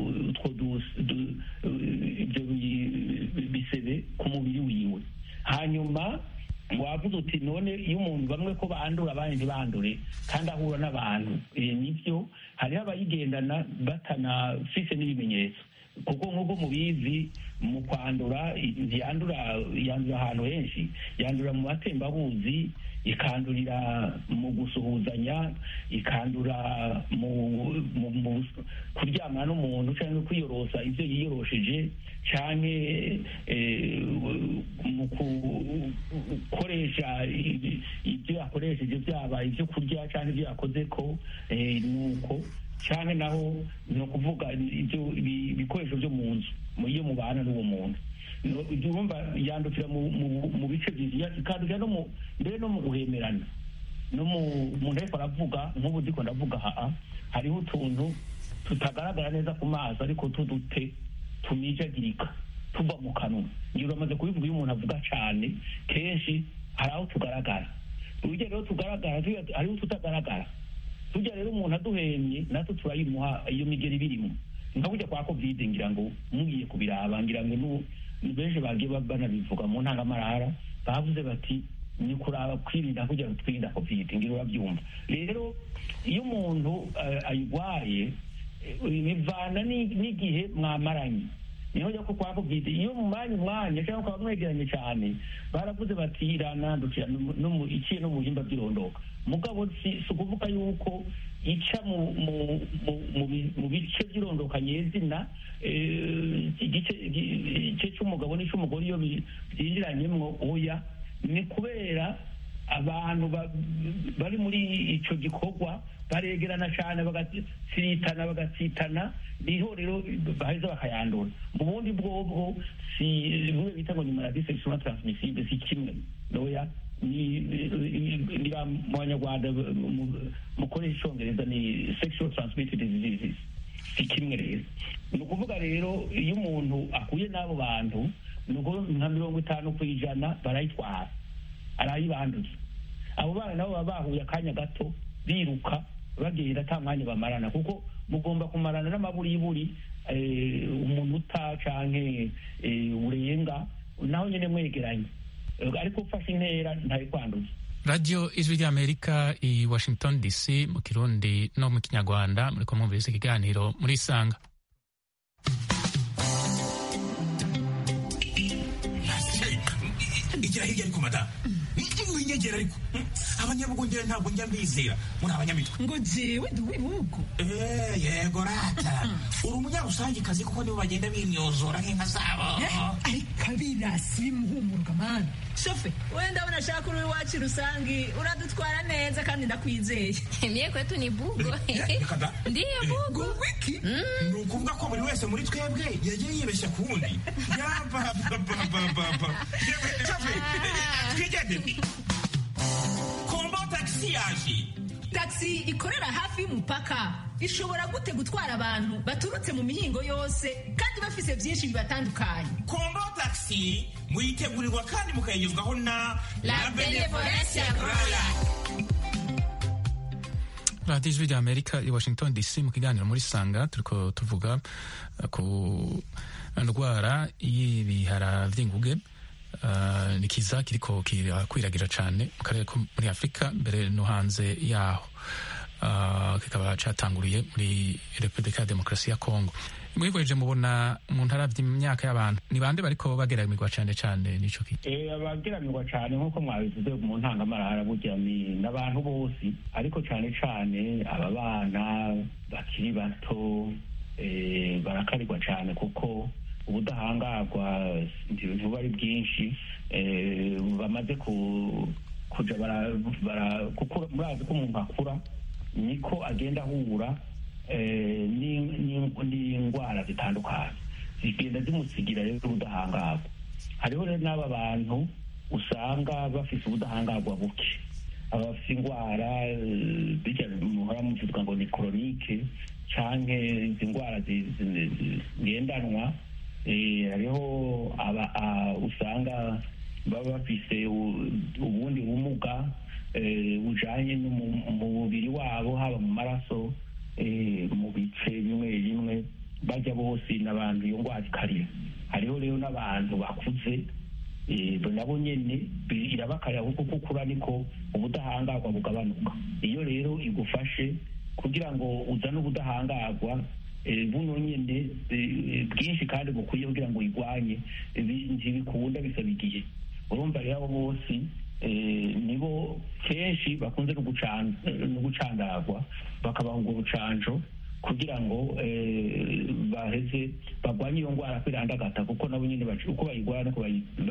bisebe ku mubiri wiwe. hanyuma wavuze uti none iyo umuntu bamwe ko bandura abandi ntibandure kandi ahura n'abantu, nibyo hariho abayigendana batanafise n'ibimenyetso. kuko nk'uko mubizi mu kwandura yandura ahantu henshi, yandura mu matembabuzi, ikandurira mu gusuhuzanya, ikandura mu kuryamana n'umuntu cyangwa kwiyorosa ibyo yiyorosheje, cyangwa mu gukoresha ibyo yakoresheje, byaba ibyo kurya cyangwa ibyo yakoze ko nuko, cyane naho ni ukuvuga ibyo ibikoresho byo mu nzu iyo mubana n'uwo muntu. Urumva yandukira mu bice byinshi, ikandukira mbere no mu guhemerana, no mu muntu ariko aravuga nk'ubu ndiko ndavuga hariho utuntu tutagaragara neza ku maso ariko tudute tumijagirika tuva mu kanwa. Iyo uramaze kubivuga, iyo umuntu avuga cyane kenshi hari aho tugaragara, urugero rero tugaragara hariho tutagaragara. Tujya rero umuntu aduhemye natwe turayimuha iyo migeri birimo, nka burya kwa covid ngira ngo mugiye kubiraba, ngira ngo benshi bagiye banabivuga mu ntangamarara, bavuze bati ni kuraba kwirinda kugira ngo twirinde covid, ngira urabyumva. Rero iyo umuntu ayirwaye bivana n'igihe mwamaranye, niho njya ko kwa covid iyo mwanya cyangwa ukaba mwegeranye cyane, baravuze bati iranandukira iciye no mu bihimba by'irondoka. Mugabo si ukuvuga yuko ica mu bice by'irondoka nyezina, igice cy'umugabo n'icy'umugore iyo byinjiranyemo, oya, ni kubera abantu bari muri icyo gikorwa baregerana cyane, bagatsitana, niho rero baheza bakayandura. Mu bundi bwobwo si bimwe bita ngo ni maladie sexuellement transmissible, si kimwe, oya. Ni mu banyarwanda mukoresha icyongereza ni sexual transmitted diseases, si kimwe rero. Ni ukuvuga rero iyo umuntu akuye n'abo bantu nka 50% barayitwara, arayibanduza. Abo bana nabo baba bahuye akanya gato biruka bagenda ata mwanya bamarana, kuko mugomba kumarana n'amaburiburi umunota canke urenga, naho nyene mwegeranye, ariko ufashe intera ntayo kwanduza. Radio Ijwi ry'Amerika i Washington DC mu Kirundi no mu Kinyarwanda, muriko mwumviriza ikiganiro muri Isanga. Igira hirya ariko madamu, winyegera ariko abanyabugongera ntabwo njya mbizera, muri abanyamitwe ngo jewe ndi uw'ibihugu. Yego rata, uri umunyarusangikazi kuko nibo bagenda binyozora nk'inka zabo. Ariko abirasi bimuhumuruka mani. Shofe, wewe ndabona shaka uri iwacu rusangi, uradutwara neza kandi ndakwizeye. Mie kwetu ni bugo. Ndiyo bugo. Wiki? Ni ukuvuga ko buri wese muri twebwe yagiye yibeshya ku wundi. Yabababababa. Shofe, twigendere. Kombo taxi yaje. Taxi ikorera hafi y'umupaka ishobora gute gutwara abantu baturutse mu mihingo yose kandi bafise byinshi bibatandukanye. Kombo taxi muyitegurirwa kandi mukayigezwaho na La Benevolencia Royal. Radio Ijwi ry'Amerika i Washington DC mu kiganiro muri Sanga turiko tuvuga ku ndwara y'ibihara vy'inguge. Ni kiza kiriko kwiragira cyane mu karere ko muri Afurika mbere no hanze yaho, kikaba catanguriye muri Repubulika ya Demokarasi ya Kongo. Mwihweje mubona mu ntara vy'imyaka y'abantu ni bande bariko bageramirwa cyane cyane nico kiti? Abageramirwa cyane nk'uko mwabivuze mu ntangamarara burya ni n'abantu bose, ariko cyane cyane aba bana bakiri bato barakarirwa cyane kuko ubudahangarwa ntibuba ari bwinshi, bamaze kuja kuko murazi ko umuntu akura niko agenda ahura n'indwara zitandukanye zigenda zimusigira rero ubudahangarwa. Hariho rero n'aba bantu usanga bafise ubudahangarwa buke, abafise indwara bijya muhora muvuga ngo ni chronique canke izi ndwara zigendanwa. Hariho usanga baba bafise ubundi bumuga bujanye mu mubiri wabo, haba mu maraso, mu bice bimwe bimwe, bajya bose n'abantu iyo ndwara ikarira. Hariho rero n'abantu bakuze nabo nyene irabakarira kuko gukura niko ubudahangarwa bugabanuka. Iyo rero igufashe kugira ngo uzane ubudahangarwa buno nyene bwinshi kandi bukwiye kugira ngo uyirwanye ntibikunda bisaba igihe. Urumva rero abo bose nibo kenshi bakunze no gucandagwa bakabaha urwo rucanco kugira ngo baheze barwanye iyo ndwara kwirandagata, kuko nabo nyine uko bayirwara nuko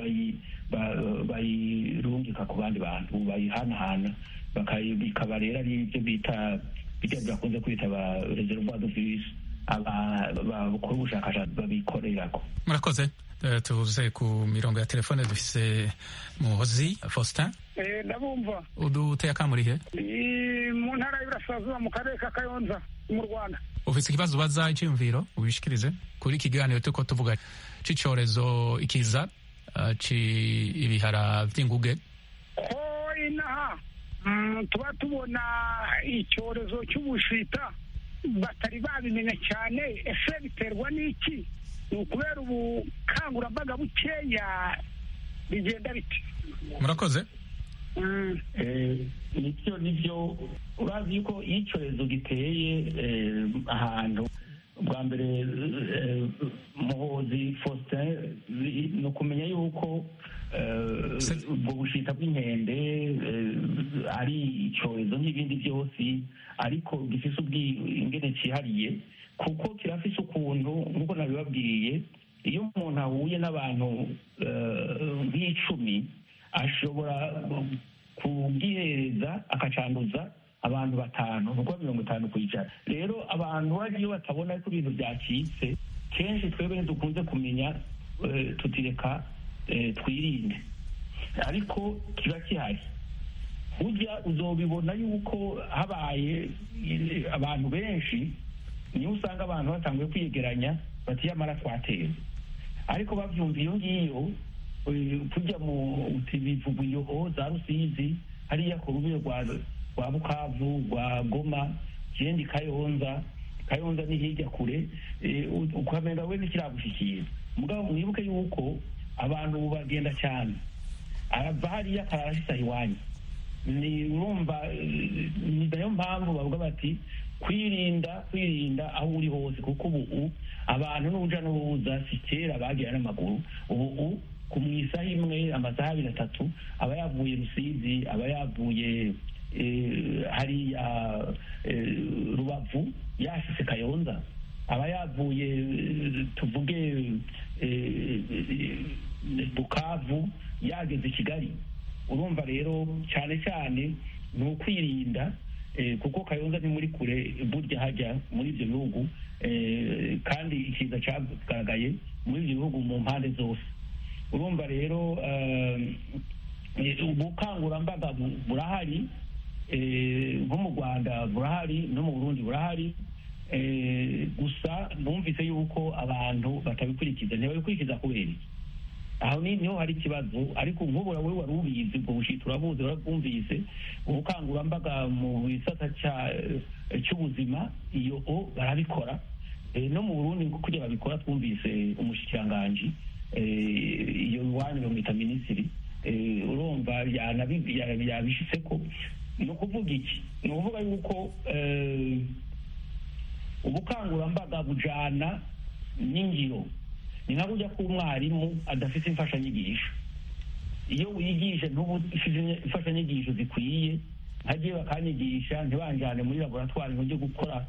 bayirungika ku bandi bantu bayihanahana, bikaba rero ari ibyo bita bijya byakunze kwita ba reservoir de virus, bakora ubushakashatsi babikorerako. Murakoze. Tuvuze ku mirongo ya telefone dufise Muhozi Faustin. Ndabumva. Uduteye akamurihe? Mu ntara y'Iburasirazuba mu karere ka Kayonza mu Rwanda. Ufise ikibazo ubaza icyumviro ubishikirize kuri iki kiganiro turiko tuvuga c'icyorezo ikiza ibihara vy'inguge. Ko inaha tuba tubona icyorezo cy'ubushita batari babimenya cyane, ese biterwa n'iki? Ni ukubera ubukangurambaga bukeya, bigenda biti? Murakoze. Nibyo urazi yuko iyo icyorezo giteye ahantu bwa mbere Muhozi Faustin ni ukumenya yuko ubwo bushita bw'inkende ari icyorezo nk'ibindi byose, ariko gifise ingene cyihariye kuko kirafise ukuntu nk'uko nabibabwiye, iyo umuntu ahuye n'abantu nk'icumi ashobora kubwihereza akacanduza abantu 5, nuko 50%. Rero abantu iyo batabona ko ibintu byacitse, kenshi twebwe dukunze kumenya tutireka twirinde, ariko kiba kihari. Ujya uzobibona yuko habaye abantu benshi, niyo usanga abantu batanguye kwiyegeranya bati yamara twatewe, ariko bavyumva iyo ngiyo tujya mu bivuga iyo za Rusizi hariya ku rubiro rwa Bukavu rwa Goma Jendi Kayonza ni hirya kure, ukamenya we n'ikiragushikira. Mugabo mwibuke yuko abantu bagenda cyane, arava hariya akarashisa iwanyu. Ni urumva ni nayo mpamvu bavuga bati kwirinda aho uri hose, kuko ubu abantu n'uruja n'uruza si kera bagira n'amaguru. Ubu ku mwisaha imwe amasaha 2-3 aba yavuye Rusizi, aba yavuye hariya Rubavu yashitse Kayonza, aba yavuye tuvuge Bukavu yageze Kigali. Urumva rero cyane cyane ni ukwirinda, kuko Kayonza ni muri kure burya hajya muri ibyo bihugu, kandi ikiza cyagaragaye muri ibyo bihugu mu mpande zose. Urumva rero ubukangurambaga burahari, nko mu Rwanda burahari, no mu Burundi burahari, gusa numvise yuko abantu batabikurikiza. Ntibabikurikiza kubera aho niho hari ikibazo, ariko nk'ubu wowe wari ubizi ubwo bushita urabuzi, warabwumvise. Ubukangurambaga mu gisata cy'ubuzima iyo barabikora, no mu Burundi kugira babikora twumvise umushikiranganji iyo iwanyu bamwita minisitiri, urumva yabishitse ko. Ni ukuvuga iki? Ni ukuvuga yuko ubukangurambaga bujana n'ingiro. Ni nka kujya ku mwarimu adafite imfashanyigisho. Iyo wigisha ntubu imfashanyigisho zikwiye, nkagiye bakanyigisha ntibanjane muri laboratwari ngo njye gukora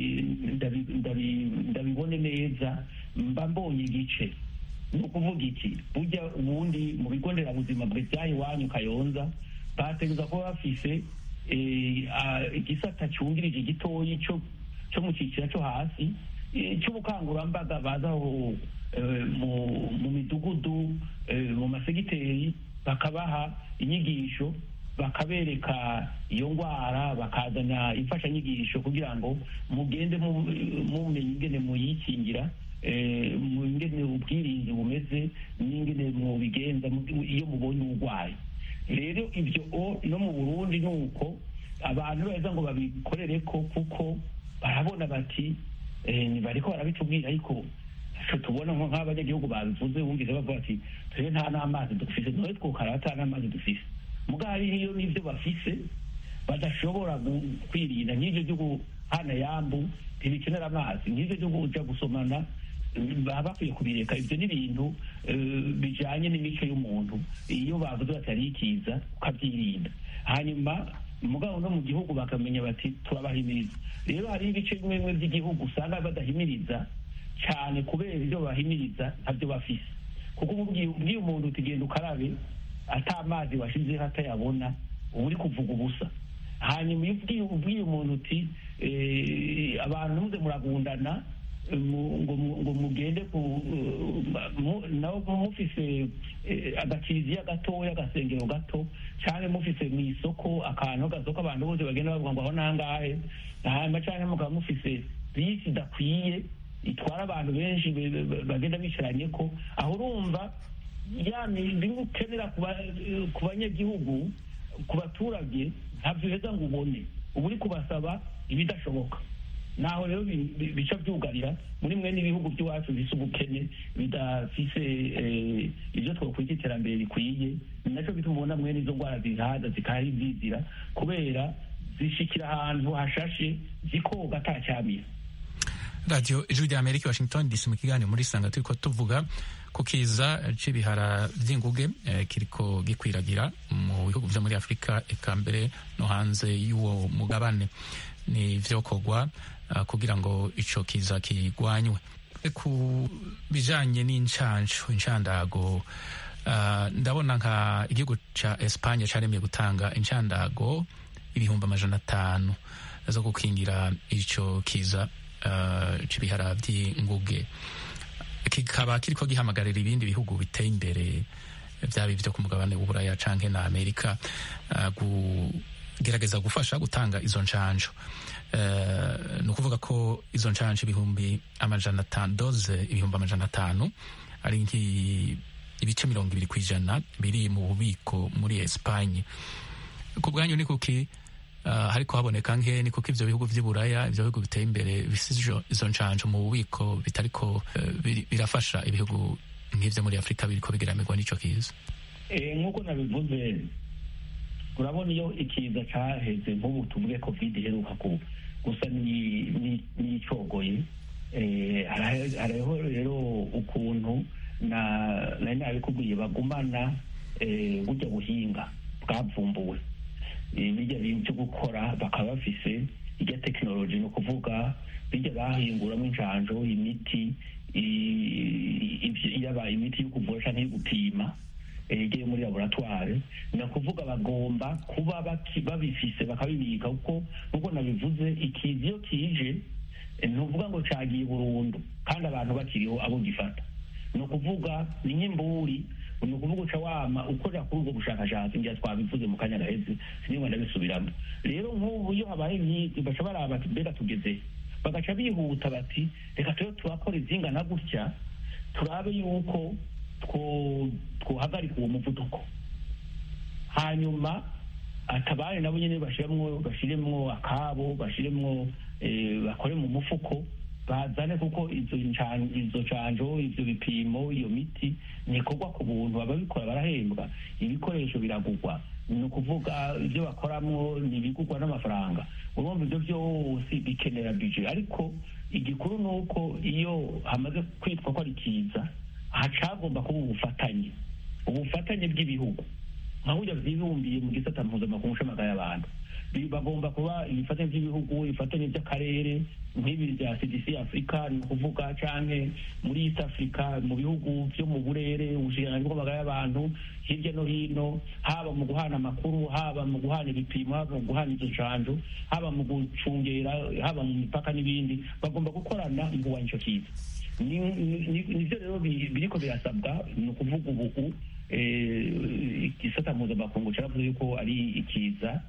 ndabibone neza, mba mbonye igice. Ni ukuvuga iki? Burya ubundi mu bigo nderabuzima bw'ibyaha iwanyu Kayonza bategereza kuba bafise igisata cyungirije gitoyi cyo mu cyiciro cyo hasi cy'ubukangurambaga, bazaho mu midugudu, mu masegiteri, bakabaha inyigisho, bakabereka iyo ndwara, bakazana imfashanyigisho kugira ngo mugende mumenye ingene muyikingira, ingene ubwirinzi bumeze, n'ingene mubigenza iyo mubonye uburwayi. Rero ibyo no mu Burundi ni uko abantu beza ngo babikorere ko, kuko barabona bati bariko barabitubwira, ariko tubona nk'abanyagihugu babivuze, wumvise bavuga ati twe nta n'amazi dufise, noye twokara ata n'amazi dufise. Mugabo iyo n'ibyo bafise badashobora kwirinda, nk'ibyo byo hana yambu ntibikenera amazi nk'ivyo vyo kuja gusomana baba bakwiye kubireka. Ivyo ni ibintu bijanye n'imico y'umuntu, iyo bavuze batari ikiza ukavyirinda, hanyuma mugabo no mu gihugu bakamenya bati turabahimiriza. Rero hari ibice bimwe bimwe by'igihugu usanga badahimiriza cyane kubera ibyo bahimiriza ntabyo bafise, kuko ubwiye umuntu utigenda ukarabe ata amazi washizeho atayabona uba uri kuvuga ubusa. hanyuma iyo ubwiye umuntu uti abantu muze muragundana ngo mugende nabo mufise agakiriziya gatoya agasengero gato cyane mufise mu isoko akantu gasoko abantu bose bagenda bavuga ngo aho nangahe, hanyuma cyane mukaba mufise bisi idakwiye itwara abantu benshi bagenda bicaranye ko aho urumva bimwe ukenera ku banyagihugu ku baturage ntabyo uheza ngo ubone, uba uri kubasaba ibidashoboka. naho rero bica byugarira muri mwe n'ibihugu by'iwacu bisa ubukene bidafise ibyo twakwita iterambere rikwiye, ni nacyo bituma ubona mwe n'izo ndwara zihaza zikahari zizira kubera zishikira ahantu hashashe zikoga atacyamira. Radio Ijwi rya Amerika Washington DC mu kiganiro muri sanga turiko tuvuga ku kiza c'ibihara vy'inguge kiriko gikwiragira mu bihugu vyo muri Afrika eka mbere no hanze y'uwo mugabane. Ni vyokorwa kugira ngo ico kiza kigwanywe. Ku bijanye n'inshandago ndabona nka igihugu ca Espagne caremye gutanga inshandago 500,000 zo gukingira ico kiza c'ibihara vy'inguge, kikaba kiriko gihamagarira ibindi bihugu biteye imbere vyaba ivyo ku mugabane w'Uburaya canke na Amerika gerageza gufasha gutanga izo ncanco. Ni ukuvuga ko izo ncanco 500,000 doze 500,000 ari ibice 20% biri mu bubiko muri Espagne. Ku bwanyu ni kuki hariko haboneka nke, ni kuko ivyo bihugu vy'Uburaya, ivyo bihugu biteye imbere bisijo izo ncanco mu bubiko bitariko birafasha ibihugu nk'ivyo muri Afrika biriko bigeramirwa n'ico kiza? Nk'uko nabivuze, urabona iyo ikiza caheze nk'ubu tuvuge covid iheruka gusa n'icogoye, hariho rero ukuntu nari nabikubwiye bagumana burya buhinga bwavumbuwe, bijya byo gukora bakaba bafise irya tekinoloji, ni ukuvuga bijya bahinguramo injanjo, imiti yaba imiti yo kuvura canke yo gupima igiye muri laboratoire. ni ukuvuga bagomba kuba babifise bakabibika, kuko nkuko nabivuze ikizi iyo kije ntuvuga ngo cagiye burundu kandi abantu bakiriho abo gifata. ni ukuvuga ni nk'imburi, ni ukuvuga uca wama ukorera kuri ubwo bushakashatsi, ngira twabivuze mu kanya gaheze sinigwa ndabisubiramo. rero nk'ubu iyo habaye nk'iki baca baraba bati mbega tugeze, bagaca bihuta bati reka tube turakora izingana gutya turabe yuko twohagarika uwo muvuduko, hanyuma atabare nabo nyene bashiremwo akabo, bashiremwo bakore mu mufuko bazane, kuko izo canjo, ivyo bipimo, iyo miti nikorwa ku buntu, ababikora barahembwa, ibikoresho biragurwa, ni ukuvuga ibyo bakoramwo ntibigurwa n'amafaranga. urumva ibyo byose bikenera budget, ariko igikuru ni uko iyo hamaze kwitwa ko ari kiza hacagomba kuba ubufatanye bw'ibihugu, nka burya vyibumbiye mu gisata mpuzamakungu c'amagara y'abantu. bagomba kuba ibifatanye by'ibihugu, ibifatanye by'akarere nk'ibi bya CDC Africa, ni ukuvuga canke muri East Africa, mu bihugu vyo mu burere, ubushikiranganji bw'amagara y'abantu hirya no hino, haba mu guhana amakuru, haba mu guhana ibipimo, haba mu guhana izo ncanjo, haba mu gucungera, haba mu mipaka n'ibindi, bagomba gukorana mu kurwanya ico kiza. nivyo rero biriko birasabwa. ni ukuvuga ubu igisata mpuzamakungu caravuze yuko ari ikiza,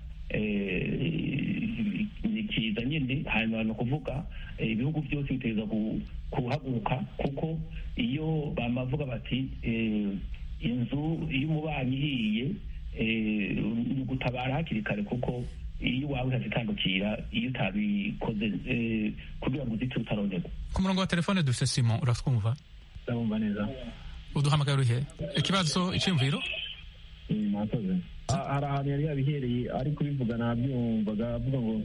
ni kiza nyine, hanyuma ni ukuvuga ibihugu byose biteza kuhaguruka, kuko iyo bamavuga bati inzu iyo umubanyi ihiye ni ugutabara hakiri kare, kuko iyo wawe hazitandukira iyo utabikoze kugira ngo uzite utaronerwa. Ku murongo wa telefone dufite Simon, uratwumva? ndabumva neza. uduhamagara urihe? Ikibazo, iciyumviro? hari ahantu yari yabihereye ari kubivuga nabyumvaga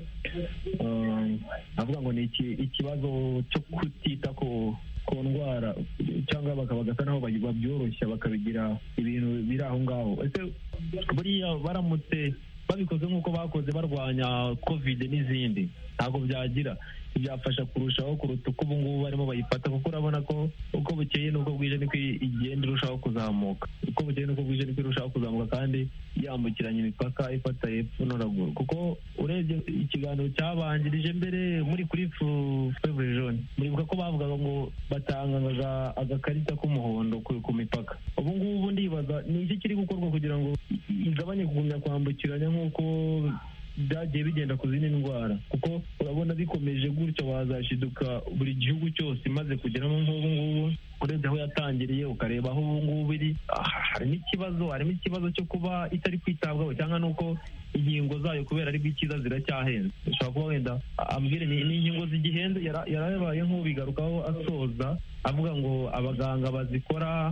avuga ngo ni ikibazo cyo kutita ku ndwara cyangwa bagasa naho babyoroshya bakabigira ibintu biri aho ngaho. Ese buriya baramutse babikoze nk'uko bakoze barwanya covid n'izindi ntabwo byafasha kurushaho kuruta uko ubu ngubu barimo bayifata, kuko urabona ko uko bukeye n'uko bwije niko igenda irushaho kuzamuka, uko bukeye n'uko bwije niko irushaho kuzamuka kandi yambukiranya imipaka ifata hepfo no ruguru. Kuko urebye ikiganiro cyabanjirije mbere muri kuri Fevre Jaune, muribuka ko bavugaga ngo batangaga agakarita k'umuhondo ku mipaka. Ubu ngubu ndibaza ni iki kiri gukorwa kugira ngo igabanye kugumya kwambukiranya nk'uko byagiye bigenda ku zindi ndwara, kuko urabona bikomeje gutyo wazashiduka buri gihugu cyose imaze kugeramo nk'ubu ngubu. Urebye aho yatangiriye ukareba aho ubu ngubu iri, harimo ikibazo cyo kuba itari kwitabwaho cyangwa nuko inkingo zayo kubera ari bw'ikiza ziracyahenze. Ushobora kuba wenda ambwire ni inkingo zigihenze, yarabaye nk'ubigarukaho asoza avuga ngo abaganga bazikora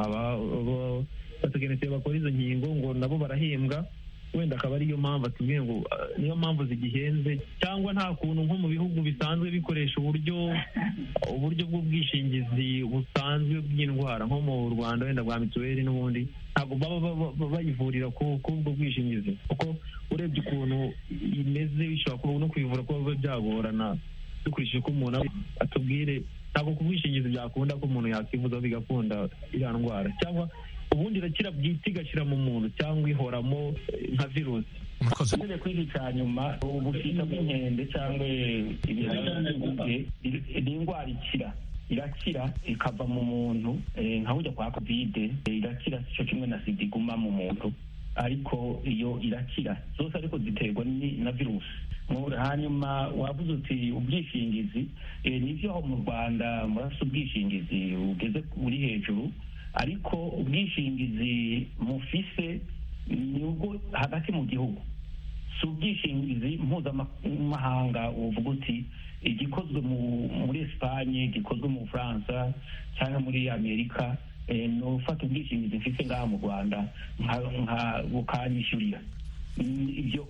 abatekinisiye bakora izo nkingo ngo nabo barahembwa, wenda akaba ariyo mpamvu atubwiye ngo niyo mpamvu zigihenze, cyangwa nta kuntu nko mu bihugu bisanzwe bikoresha uburyo bw'ubwishingizi busanzwe bw'indwara nko mu Rwanda wenda bwa mituweli n'ubundi ntabwo baba bayivurira k'ubwo bwishingizi, kuko urebye ukuntu imeze bishobora kuba no kwivura kuba biba byagorana dukurikije ko umuntu atubwire ntabwo ku bwishingizi byakunda ko umuntu yakivuza bigakunda iriya ndwara, cyangwa ubundi irakira bwite igashyira mu muntu cyangwa ihoramo nka virusi. Umaze kwiga icya nyuma ubushita bw'inkende cyangwa ibihara by'inguge ni indwara irakira ikava mu muntu nka burya kwa kovide irakira cyo kimwe na sida iguma mu muntu, ariko iyo irakira zose ariko ziterwa na virusi. Hanyuma wavuze uti ubwishingizi, nibyo aho mu Rwanda murasa ubwishingizi ugeze uri hejuru, ariko ubwishingizi mufise ni ubwo hagati mu gihugu, si ubwishingizi mpuzamahanga uvuga uti igikozwe muri Espanye, gikozwe mu Bufaransa cyangwa muri Amerika, ni ufata ubwishingizi mfise ngaha mu Rwanda bukanyishyurira ibyo.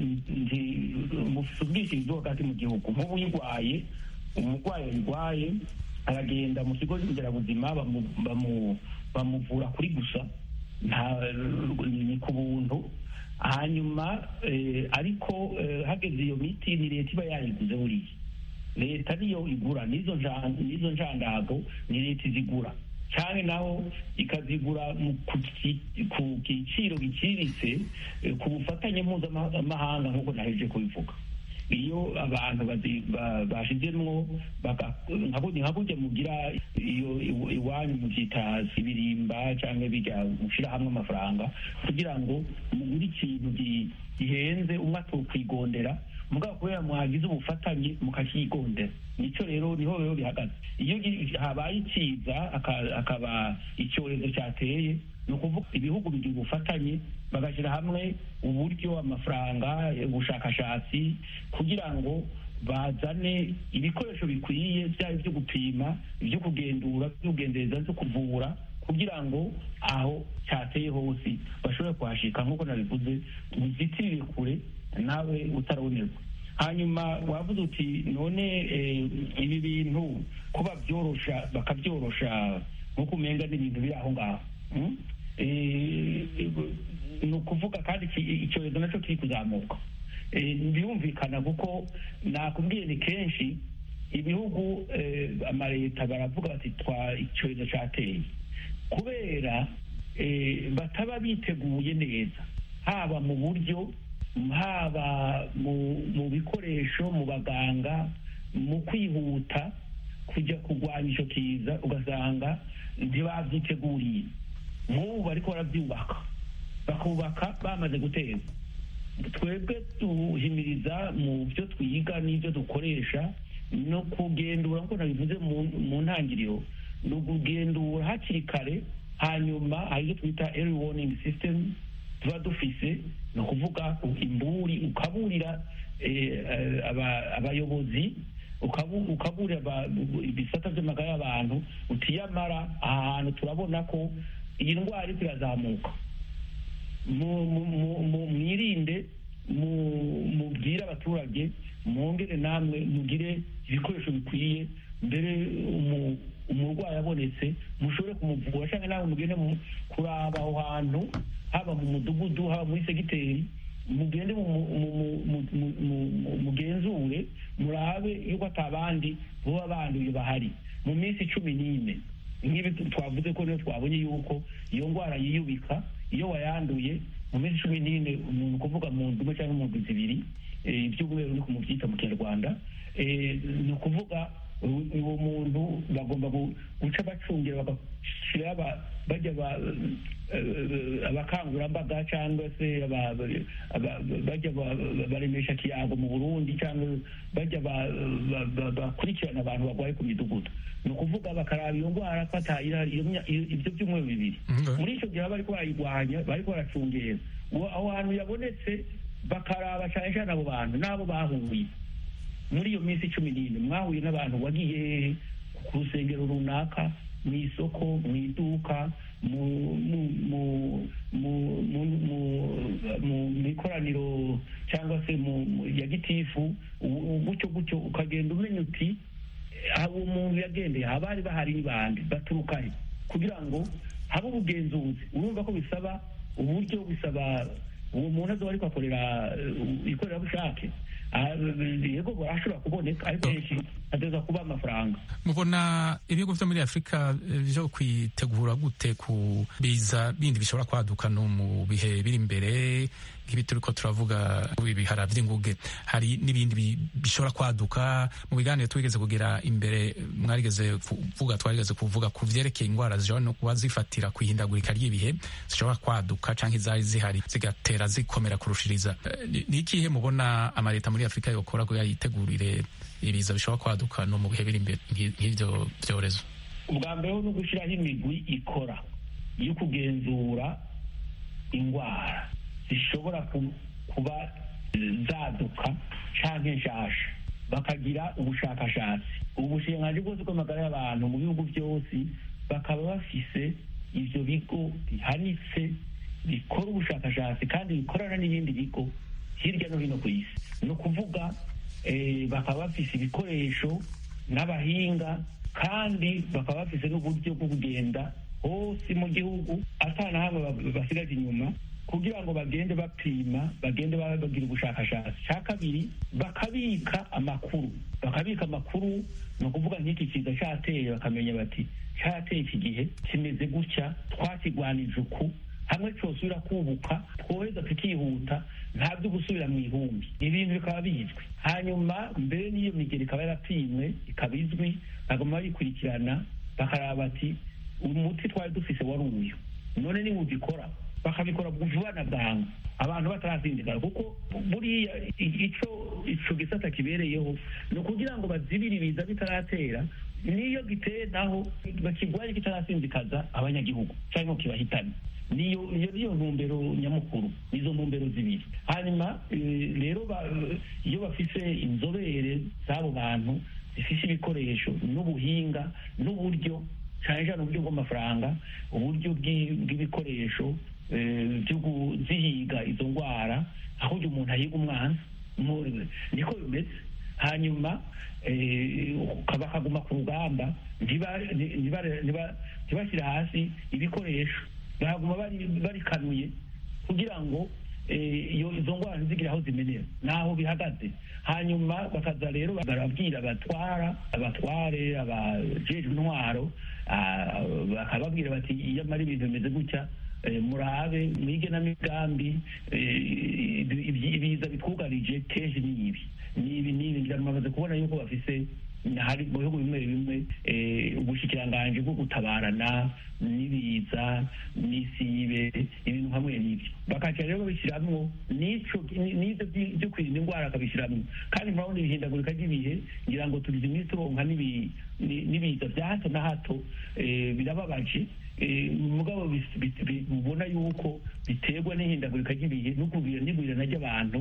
Mufise ubwishingizi hagati mu gihugu, nk'ubu uyirwaye, umurwayi urwaye aragenda mu kigo nderabuzima bamuvura kuri gusa ni ku buntu. Hanyuma ariko hageze iyo miti ni leta iba yayiguze, buriya leta niyo igura n'izo njandago, ni leta izigura cyane, naho ikazigura ku giciro giciriritse ku bufatanye mpuzamahanga nk'uko naheje kubivuga. Iyo abantu bashizemwo nka burya mugira iyo iwanyu muvyita ibirimba cyangwa bijya gushira hamwe amafaranga kugira ngo mugure ikintu gihenze umwe atokwigondera, mugabo kubera mwagize ubufatanye mukakigondera. Nico rero niho bihagaze. Iyo habaye ikiza akaba icyorezo cyateye, ni ukuvuga ibihugu bigira ubufatanye bagashyira hamwe uburyo, amafaranga, ubushakashatsi kugira ngo bazane ibikoresho bikwiye, byaba ibyo gupima, ibyo kugenzura, ibyo kugendereza, byo kuvura, kugira ngo aho cyateye hose bashobore kuhashika nk'uko nabivuze, uzitirire kure nawe utaronerwa. Hanyuma wavuze uti none ibi bintu kuba byorosha bakabyorosha nk'uko umenga n'ibintu biri aho ngaho, ni ukuvuga kandi icyorezo nacyo kiri kuzamuka. Birumvikana kuko nakubwiye ni kenshi ibihugu amaleta baravuga bati icyorezo cyateye kubera bataba biteguye neza, haba mu buryo, haba mu bikoresho, mu baganga, mu kwihuta kujya kurwanya icyo kiza, ugasanga ntibabyiteguriye. nk'ubu bariko barabyubaka bakubaka bamaze guteza. Twebwe tuhimiriza mu byo twiga n'ibyo dukoresha no kugendura nk'uko nabivuze mu ntangiriro, ni ukugendura hakiri kare, hanyuma hari ibyo twita early warning system tuba dufise, ni ukuvuga imburi, ukaburira abayobozi, ukaburira ibisata by'amagara y'abantu, utiyamara aha hantu turabona ko iyi ndwara iriko irazamuka, mwirinde mubwire abaturage mwongere namwe mugire ibikoresho bikwiye mbere umurwayi abonetse mushobore kumuvura cyangwa nawe mugende kuraba aho hantu haba mu mudugudu haba muri segiteri mugende mugenzure murabe yuko atabandi boba banduye bahari mu minsi 14 nk'ibi twavuze ko niyo twabonye yuko iyo ndwara yiyubika iyo wayanduye mu minsi 14 umuntu kuvuga mu ndwi cyangwa mu ndwi zibiri iby'ubumwe ni kumubyita mu Kinyarwanda ni ukuvuga uwo muntu bagomba guca bacungira bagashyira bajya abakangurambaga cyangwa se bajya baremesha kiyago mu Burundi cyangwa bajya bakurikirana abantu barwaye ku midugudu ni ukuvuga bakaraba iyo ndwara ko atayihari ibyo byumweru bibiri muri icyo gihe bariko barayirwanya bariko baracungera aho hantu yabonetse bakaraba cyane cyane abo bantu n'abo bahuye muri iyo minsi 14 mwahuye n'abantu wagiye ku rusengero runaka mu isoko mu iduka mu ikoraniro cyangwa se ya gitifu gutyo ukagenda umenya uti abo umuntu yagendeye abari bahari n'ibandi baturuka he kugira ngo habe ubugenzuzi urumva ko bisaba uburyo bisaba uwo muntu azoba ariko akorera ikorerabushake yego barashobora kuboneka ariko henshi ateza kuba amafaranga. Mubona ibihugu vyo muri Afrika vyo kwitegura gute ku biza bindi bishobora kwaduka no mu bihe biri imbere nk'ibi turiko turavuga ibihara vy'inguge hari n'ibindi bishobora kwaduka mu biganiro twigeze kugira imbere twarigeze kuvuga ku vyerekeye ingwara zishobora no kuba zifatira kwihindagurika ry'ibihe zishobora kwaduka canke izari zihari zigatera zikomera kurushiriza ni ikihe mubona amaleta muri Afrika yokora ko yayitegurire ibiza bishobora kwaduka no mu bihe biri imbere nk'ivyo vyorezo? Ubwa mbere no gushiraho imigwi ikora yo kugenzura ingwara zishobora kuba zaduka canke nshasha bakagira ubushakashatsi ubushinganji bwose bw'amagara y'abantu mu bihugu byose bakaba bafise ivyo bigo bihanitse bikora ubushakashatsi kandi bikorana n'ibindi bigo hirya no hino ku isi ni ukuvuga bakaba bafise ibikoresho n'abahinga kandi bakaba bafise n'uburyo bwo kugenda hose mu gihugu atana hamwe basigaje inyuma kugira ngo bagende bapima bagende bagira ubushakashatsi. Cya kabiri bakabika amakuru ni ukuvuga nk'iki kiza cyateye bakamenya bati cyateye iki gihe kimeze gutya twakigwanije uku hamwe cyosubira kubuka twoheza tukihuta nta byo gusubira mu ihumbi ibintu bikaba bizwi hanyuma mbere n'iyo migeri ikaba yarapimwe ikaba izwi bagomba bayikurikirana bakaraba bati umuti twari dufise wari uyu none ni ubikora bakabikora vuba na bwangu abantu batarazindigara kuko buriya ico gisata kibereyeho ni ukugira ngo bazibire ibiza bitaratera niyo giteye naho bakigwaye kitarasinzikaza abanyagihugu cyangwa kibahitana niyo ntumbero nyamukuru nizo ntumbero zibiri. Hanyuma rero iyo bafise inzobere z'abo bantu zifise ibikoresho n'ubuhinga n'uburyo cyane cyane uburyo bw'amafaranga uburyo bw'ibikoresho byo kuzihiga izo ndwara aho umuntu ahiga umwana niko bimeze hanyuma bakaguma ku rugamba ntibashyira hasi ibikoresho baguma barikanuye kugira ngo izo ndwara ntizigire aho zimenera n'aho bihagaze. Hanyuma bakaza rero barabwira abatware abajejwe intwaro bakababwira bati iyo amara ibintu bimeze gutya murabe mwige na migambi ibiza bitwugarije kenshi n'ibi ndamaze kubona yuko bafise hari mu bihugu bimwe bimwe ubushikiranganji bwo gutabarana n'ibiza n'isibe ibintu hamwe n'ibyo bakaca rero babishiramwo n'ivyo byo kwirinda indwara akabishiramwo kandi murabona ibihindagurika ry'ibihe ngira ngo tugize iminsi turonka n'ibiza bya hato na hato birababaje mugabo ubona yuko biterwa n'ihindagurika ry'ibihe n'igwirana ry'abantu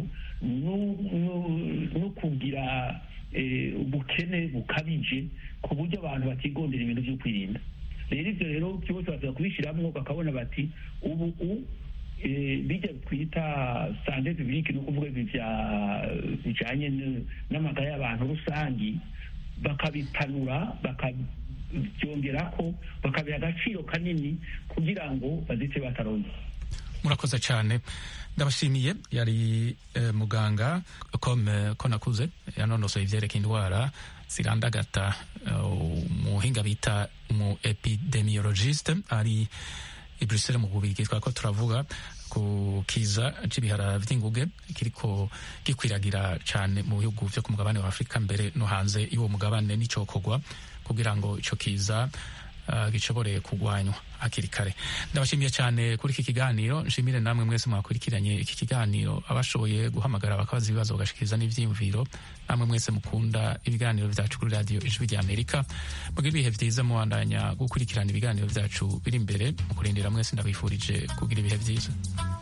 no kugira ubukene bukabije ku buryo abantu batigondera ibintu byo kwirinda. Rero ibyo rero byose baza kubishiramwo bakabona bati ubu bijya twita sante publique ni ukuvuga bijanye n'amagara y'abantu rusangi bakabipanura bakabyongerako bakabiha agaciro kanini kugira ngo bazite bataronke. Murakoze cyane, ndabashimiye. Yari muganga Konakuze yanonosoye ivyerekeye indwara zirandagata, umuhinga bita umu epidemiologiste ari i Bruxelles mu Bubiligi. Twako turavuga ku kiza c'ibihara vy'inguge kiriko gikwiragira cane mu bihugu vyo ku mugabane wa Afrika mbere no hanze y'uwo mugabane, n'icokorwa kugira ngo ico kiza gishobore kugwanywa hakiri kare. Ndabashimiye cyane kuri iki kiganiro. Nshimire namwe mwese mwakurikiranye iki kiganiro, abashoboye guhamagara bakabaza ibibazo bagashikiriza n'ivyiyumviro, namwe mwese mukunda ibiganiro vyacu kuri radio Ijwi rya Amerika. Mugira ibihe vyiza, muwandanya gukurikirana ibiganiro vyacu biri imbere. Mu kurindira mwese ndabifurije kugira ibihe vyiza.